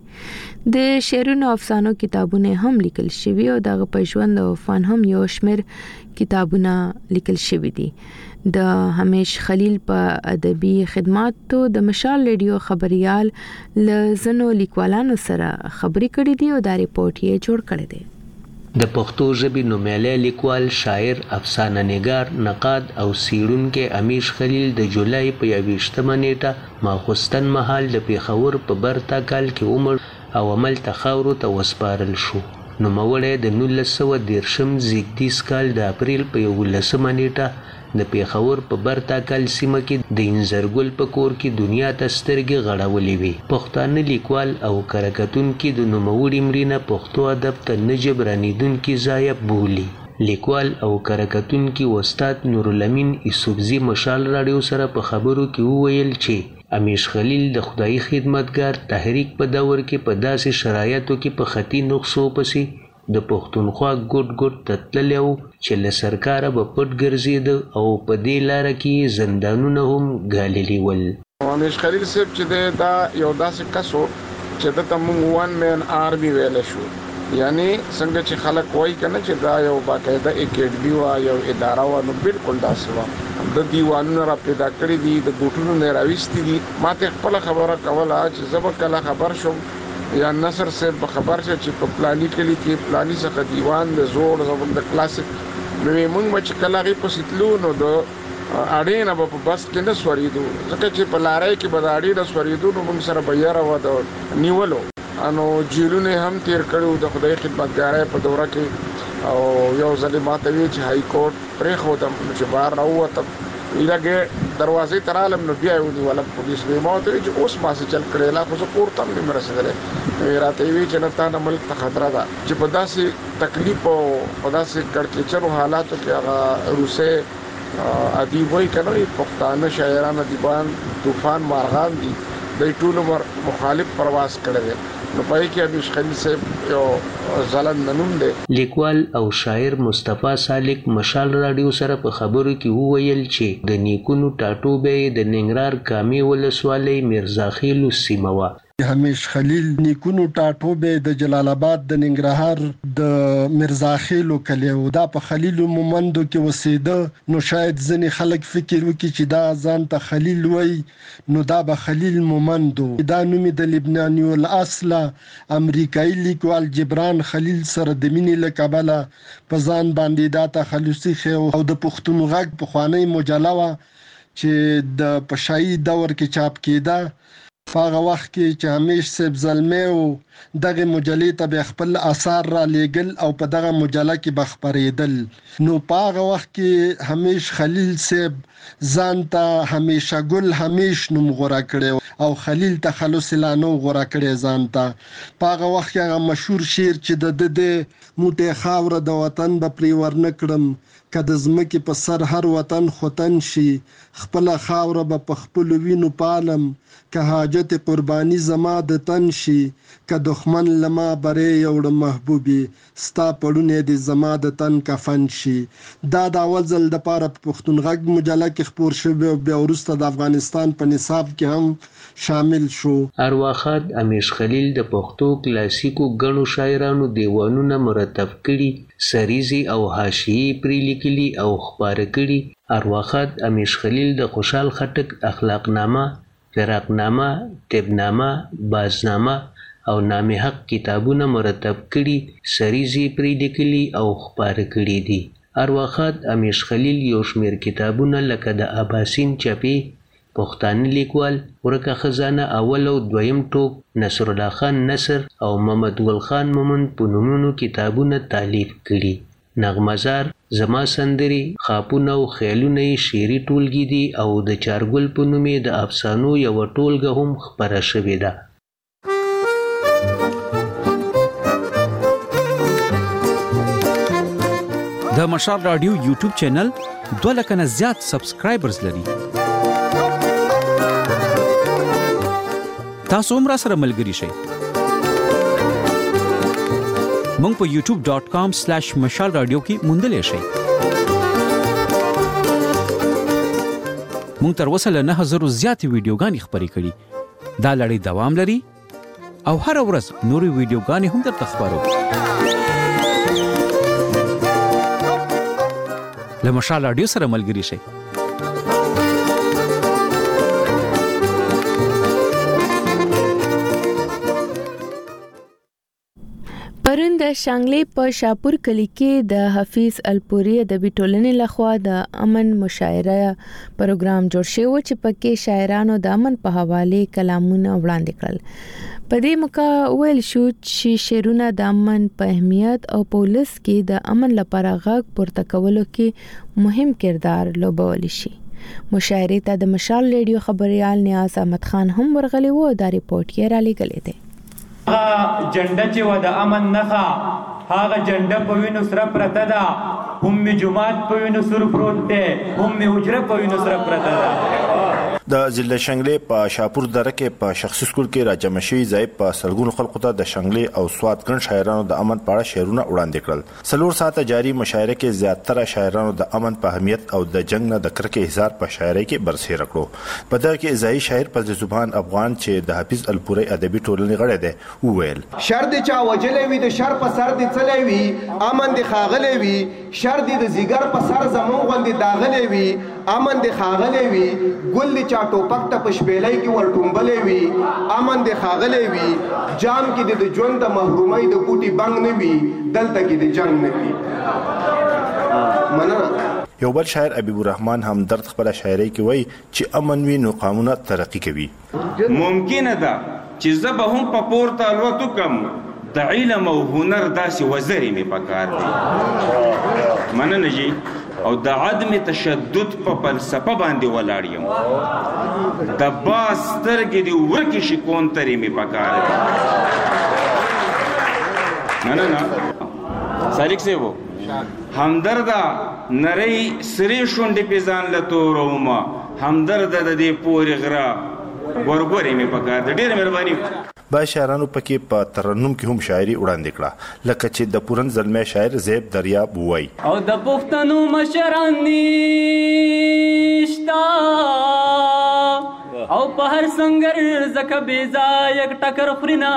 د شعرونو او افسانو کتابونه هم لیکل شوي او دغه په ژوند او فن هم یو شمېر کتابونه لیکل شوي دي. د همیش خلیل په ادبي خدماتو د مشال ریډیو خبريال له ځینو لیکوالانو سره خبرې کړې دي او دا ریپورت یې جوړ کړی دی. د پښتو ژبې نومیالی لیکوال، شاعر، افسانه نګار، نقاد او څېړونکی همیش خلیل د جولای په یوویشتمه نیټه ماخوستن مهال د پېښور په برتا کال کې عمر او عمل ته خاورو ته وسپارل شو. نوموړی د نولس سوه دېرشم زیږدیز کال د اپریل په یولسمه نیټه د پېښور په برتا کال سیمه کې د انځرګل په کور کې دنیا ته سترګې غړولې وې. پښتانه لیکوال او کرکټونکي د نوموړي مړینه پښتو ادب ته نه جبرانېدونکي ضایع بولي. لیکوال او کرکټونکي استاد نورالامین یوسفزي مشال راډیو سره په خبرو کې وویل چې همیش خلیل د خدایي خدمتګار تحریک په دور کې په داسې شرایطو کې په خطي نقصو پسې د پښتونخوا ګډ ګډ تتللی و چې له سرکاره به پټ ګرځېده او په دې لاره کې زندانونه هم ګاللي ول. همیش خلیل صاحب چې دی دا یو داسې کس و چې ده ته موږ ون مین آرمي ویلی شو. یعنی څنګه چې خلک وایي که نه چې دا یو باقاعده اکیډمي وه، یو اداره وه، نو بالکل داسې وه. د دیوانونه را پیدا کړي دي، د ګوټونو نه یې راویستي دي. ما ته خپله خبره کوله چې زه به کله خبر شم یا نصر صاحب به خبر شه چې په پلاني کلي کې پلاني څخه دیوان د زوړ زموږ د کلاسیک نو موږ به چې کله هغې پسې تلو نو د اړې نه به په بس کې نه سورېدو، ځکه چې په لارۍ کې به د اړې نه سورېدو نو موږ سره به یره وه د نیولو. نو جیلونه هم تیر کړي د خدای خدمتګارۍ په دوره کې. او یو ځلې ما ته ویل چې هائی کورټ پرېښودم چې بهر راووتم، لږې دروازې ته رالم نو بیا یې ونیولم پولیس. نو ما ورته ویل چې اوس ما څه چل کړی لا خو زه کور ته هم نه یم رسېدلی. نو یې راته ویل چې نه تا نه ملک ته خطره ده چې په داسې تکلیف او په داسې کړکېچنو حالاتو کې هغه روسۍ ادیب وایي که نه پښتانه شاعران ادیبان طوفان مارغان دي، دوی ټول عمر مخالف پرواز کړی دی. نو پای کې همیش خلیل صاحب یو ځلند نوم دی. لیکوال او شاعر مصطفی سالک مشال راډیو سره په خبرو کې وویل چې د نیکونو ټاټوبی د ننګرهار کامې ولسوالۍ میرزاخیلو سیمه وه. همیش خلیل نیکونو ټاټوبی د جلال آباد د ننګرهار د میرزاخیلو کلی و. دا په خلیل مومندو کې اوسېده. نو شاید ځینې خلک فکر وکړي چې دا ځان ته خلیل وایي، نو دا به خلیل مومندو. دا نوم د لبناني الاصله امریکایي لیکوال جبران خلیل سره د مینې له کبله په ځان باندې دا تخلصي ښیو. او د پښتون غږ پخوانۍ مجله وه چې د په شاهي دور کې چاپ کېده. په هغه وخت کې چې همیش صاحب زلمی او دغه مجلې ته به خپل آثار را لیږل او په دغه مجله کې به خپرېدل. نو په هغه وخت کې همیش خلیل صاحب ځان ته همیشه ګل همیش نوم غوره کړی او خلیل تخلص لا نو غوره کړی ځان ته. په هغه وخت کې هغه مشهور شعر چې د د د موټې خاوره د وطن به پرې ورنه کړم، که د ځمکې په سر هر وطن خوتن شي، خپله خاوره به په خپلو وینو پالم، که حاجت قرباني زما د تن شي، که دښمن له ما برې یوړه محبوبي، ستا پړونی د زما د تن کفن شي. دا د اول ځل دپاره په پښتون غږ مجله کې خپور شوی او بیا وروسته د افغانستان په نصاب کې هم شامل شو. ارواښاد امیش خلیل د پښتو کلاسیکو ګڼو شاعرانو دیوانونه مرتب کړي، سریزي او حاشیې پرې لیکلي او خپاره کړي. ارواښاد امیش خلیل د خوشحال خټک اخلاقنامه، فراقنامه، طبنامه، بازنامه او نام حق کتابونه مرتب کړي، سریزي پرې لیکلي او خپاره کړي دي. ارواښاد امیش خلیل یو شمېر کتابونه لکه د اباسین چپې، پښتانه لیکوال، ورکه خزانه اول او دویم ټوک، نصر الله خان نصر او محمد ګل خان مومند په نومونو کتابونه تالیف کړي. نغمزار، زما سندري، خاپونه او خیالونه یې شعري ټولګي دي او د چارګل په نوم یې د افسانو یوه ټولګه هم خپره شوې ده. د مشال رادیو یوټیوب چینل دوه لکه نه زیات سبسکرایبرز لري. تاسو هم را سره ملګري شئ. مونږ په یوټیوب ډاٹ کام سلیش مشال رادیو کې موندلی شئ. مونږ تر اوسه له نه زرو زیاتې ویډیوګانې خپرې کړي. دا لړۍ دوام لري او هره ورځ نورې ویډیوګانې هم درته خپرو. له مشال رادیو سره ملګري شئ. پرون د شانګلې په شاپور کلی کې د حفیظ الپوري ادبي ټولنې لخوا د امن مشاعره پروګرام جوړ شوی و چې پکې شاعرانو د امن په حواله کلامونه وړاندې کړل. په دې موقع ویل شو چې شعرونه د امن په اهمیت او پولیس کې د امن لپاره غږ پورته کولو کې مهم کردار لوبولی شي. مشاعره ته د مشال ریډیو خبريال نیاز احمد خان هم ورغلی و. دا ریپورت یې را لګلې ده. هغه جنډه چې و د امن نخا، هغه جنډه په وینو سره پرته ده، هم می جماعت په وینو سره پروت ده، هم می حجره په وینو سره پرته ده. د ضلع شنګلې په شاپور دره کې په شخصي سکول کې راجمع شوي ځای په سلګونو خلکو ته د شنګلې او سوات ګڼ شاعرانو د امن په اړه شعرونه وړاندې کړل. څلور ساعته جاري مشاعره کې زیاتره شاعرانو د امن په اهمیت او د جنگ نه د کرکې اظهار په شاعرۍ کې برسېره کړو. په دغه کې ځایي شاعر فضل زبان افغان چې د حفیظ الپوري ادبي ټولنې غړی دی وویل: شر دې چا وجلې وي، د شر په سر دې څلې وي، امن دې خاغلې وي، شر دې د زیګر په سر زمون غوندې داغلې وي، امن دې خاغلې وي، ګل دې چا ټوپک ته په شپېلۍ کې ورټومبلې وي، امن دې خاغلې وي، جام کې دې د ژوند د محرومۍ د بوټي بنګ نه وي، دلته کې دې جنګ نه وي. مننه. یو بل شاعر حبیب الرحمن همدرد خپل شاعرۍ کې وایي چې امن وي نو قانون ترقی کوي. ممکنه ده چې زه به هم په پورته الوت وکم، د علم او هنر داسې وزرې مې پکار دی. مننه جی. او د عدم تشدد په فلسفه باندې ولاړ یم. د باز سترګې دې ورکې شي کونترې مې پکار دی. مننه. سالک صاحب همدرده نری سرې شونډې پې ځان له تورومه، همدرده د دې پورې غره ورګورې مې پکار دی. ډېره مهرباني. با شاعرانو پکې په ترنم کې هم شاعري وړاندې کړه، لکه چې د پورن زلمی شاعر زیب دریاب وایي: او د پښتنو مشران نشتا او په هر سنگر زکه بې ځایه ټکر خوري نه.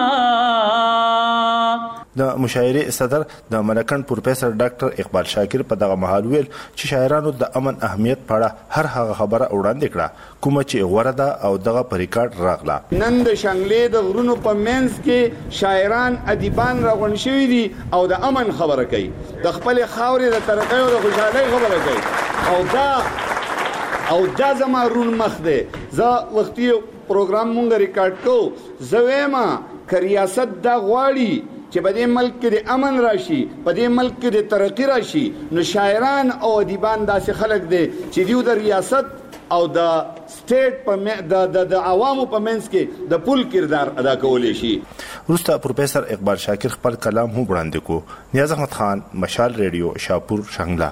د مشاعرې صدر د ملکند پروفیسر ډاکټر اقبال شاکر په دغه مهال ویل چې شاعرانو د امن اهمیت په اړه هر هغه خبره وړاندې کړه کومه چې غوره ده او دغه په ریکارډ راغله. نن د شنګلې د غرونو په منځ کې شاعران ادیبان راغونډ شوي دي او د امن خبره کوي، د خپلې خاورې د ترقۍ او د خوشحالۍ خبره کوي. او دا او دا زما رون مخ دی. زه وختي پروګرام مونږ ریکارډ کو زویما ک ریاست دا غواړي چې په دې ملک کې د امن راشي په دې ملک کې د ترقی راشي نو شاعران او ادیبان داسې خلک دي چې دیو د ریاست او د سټیټ په د د عوامو په منځ کې د پول کردار ادا کولای شي. وروسته پروفیسور اقبال شاکر خپل کلام هم وړاندې کو. نیاز احمد خان، مشال ریډیو، شاپور، شنګلا.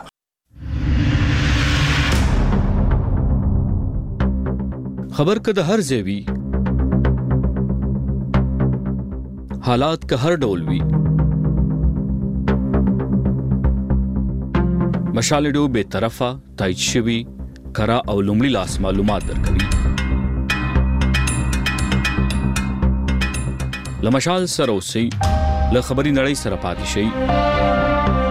خبر که د هر ځای وي، حالات که هر ډول وي، مشال ریډیو بے طرفه تایید شوي کرا او لومړي لاس معلومات درکوي. له مشال سره اوسئ، له خبري نړۍ سره پاتې شئ.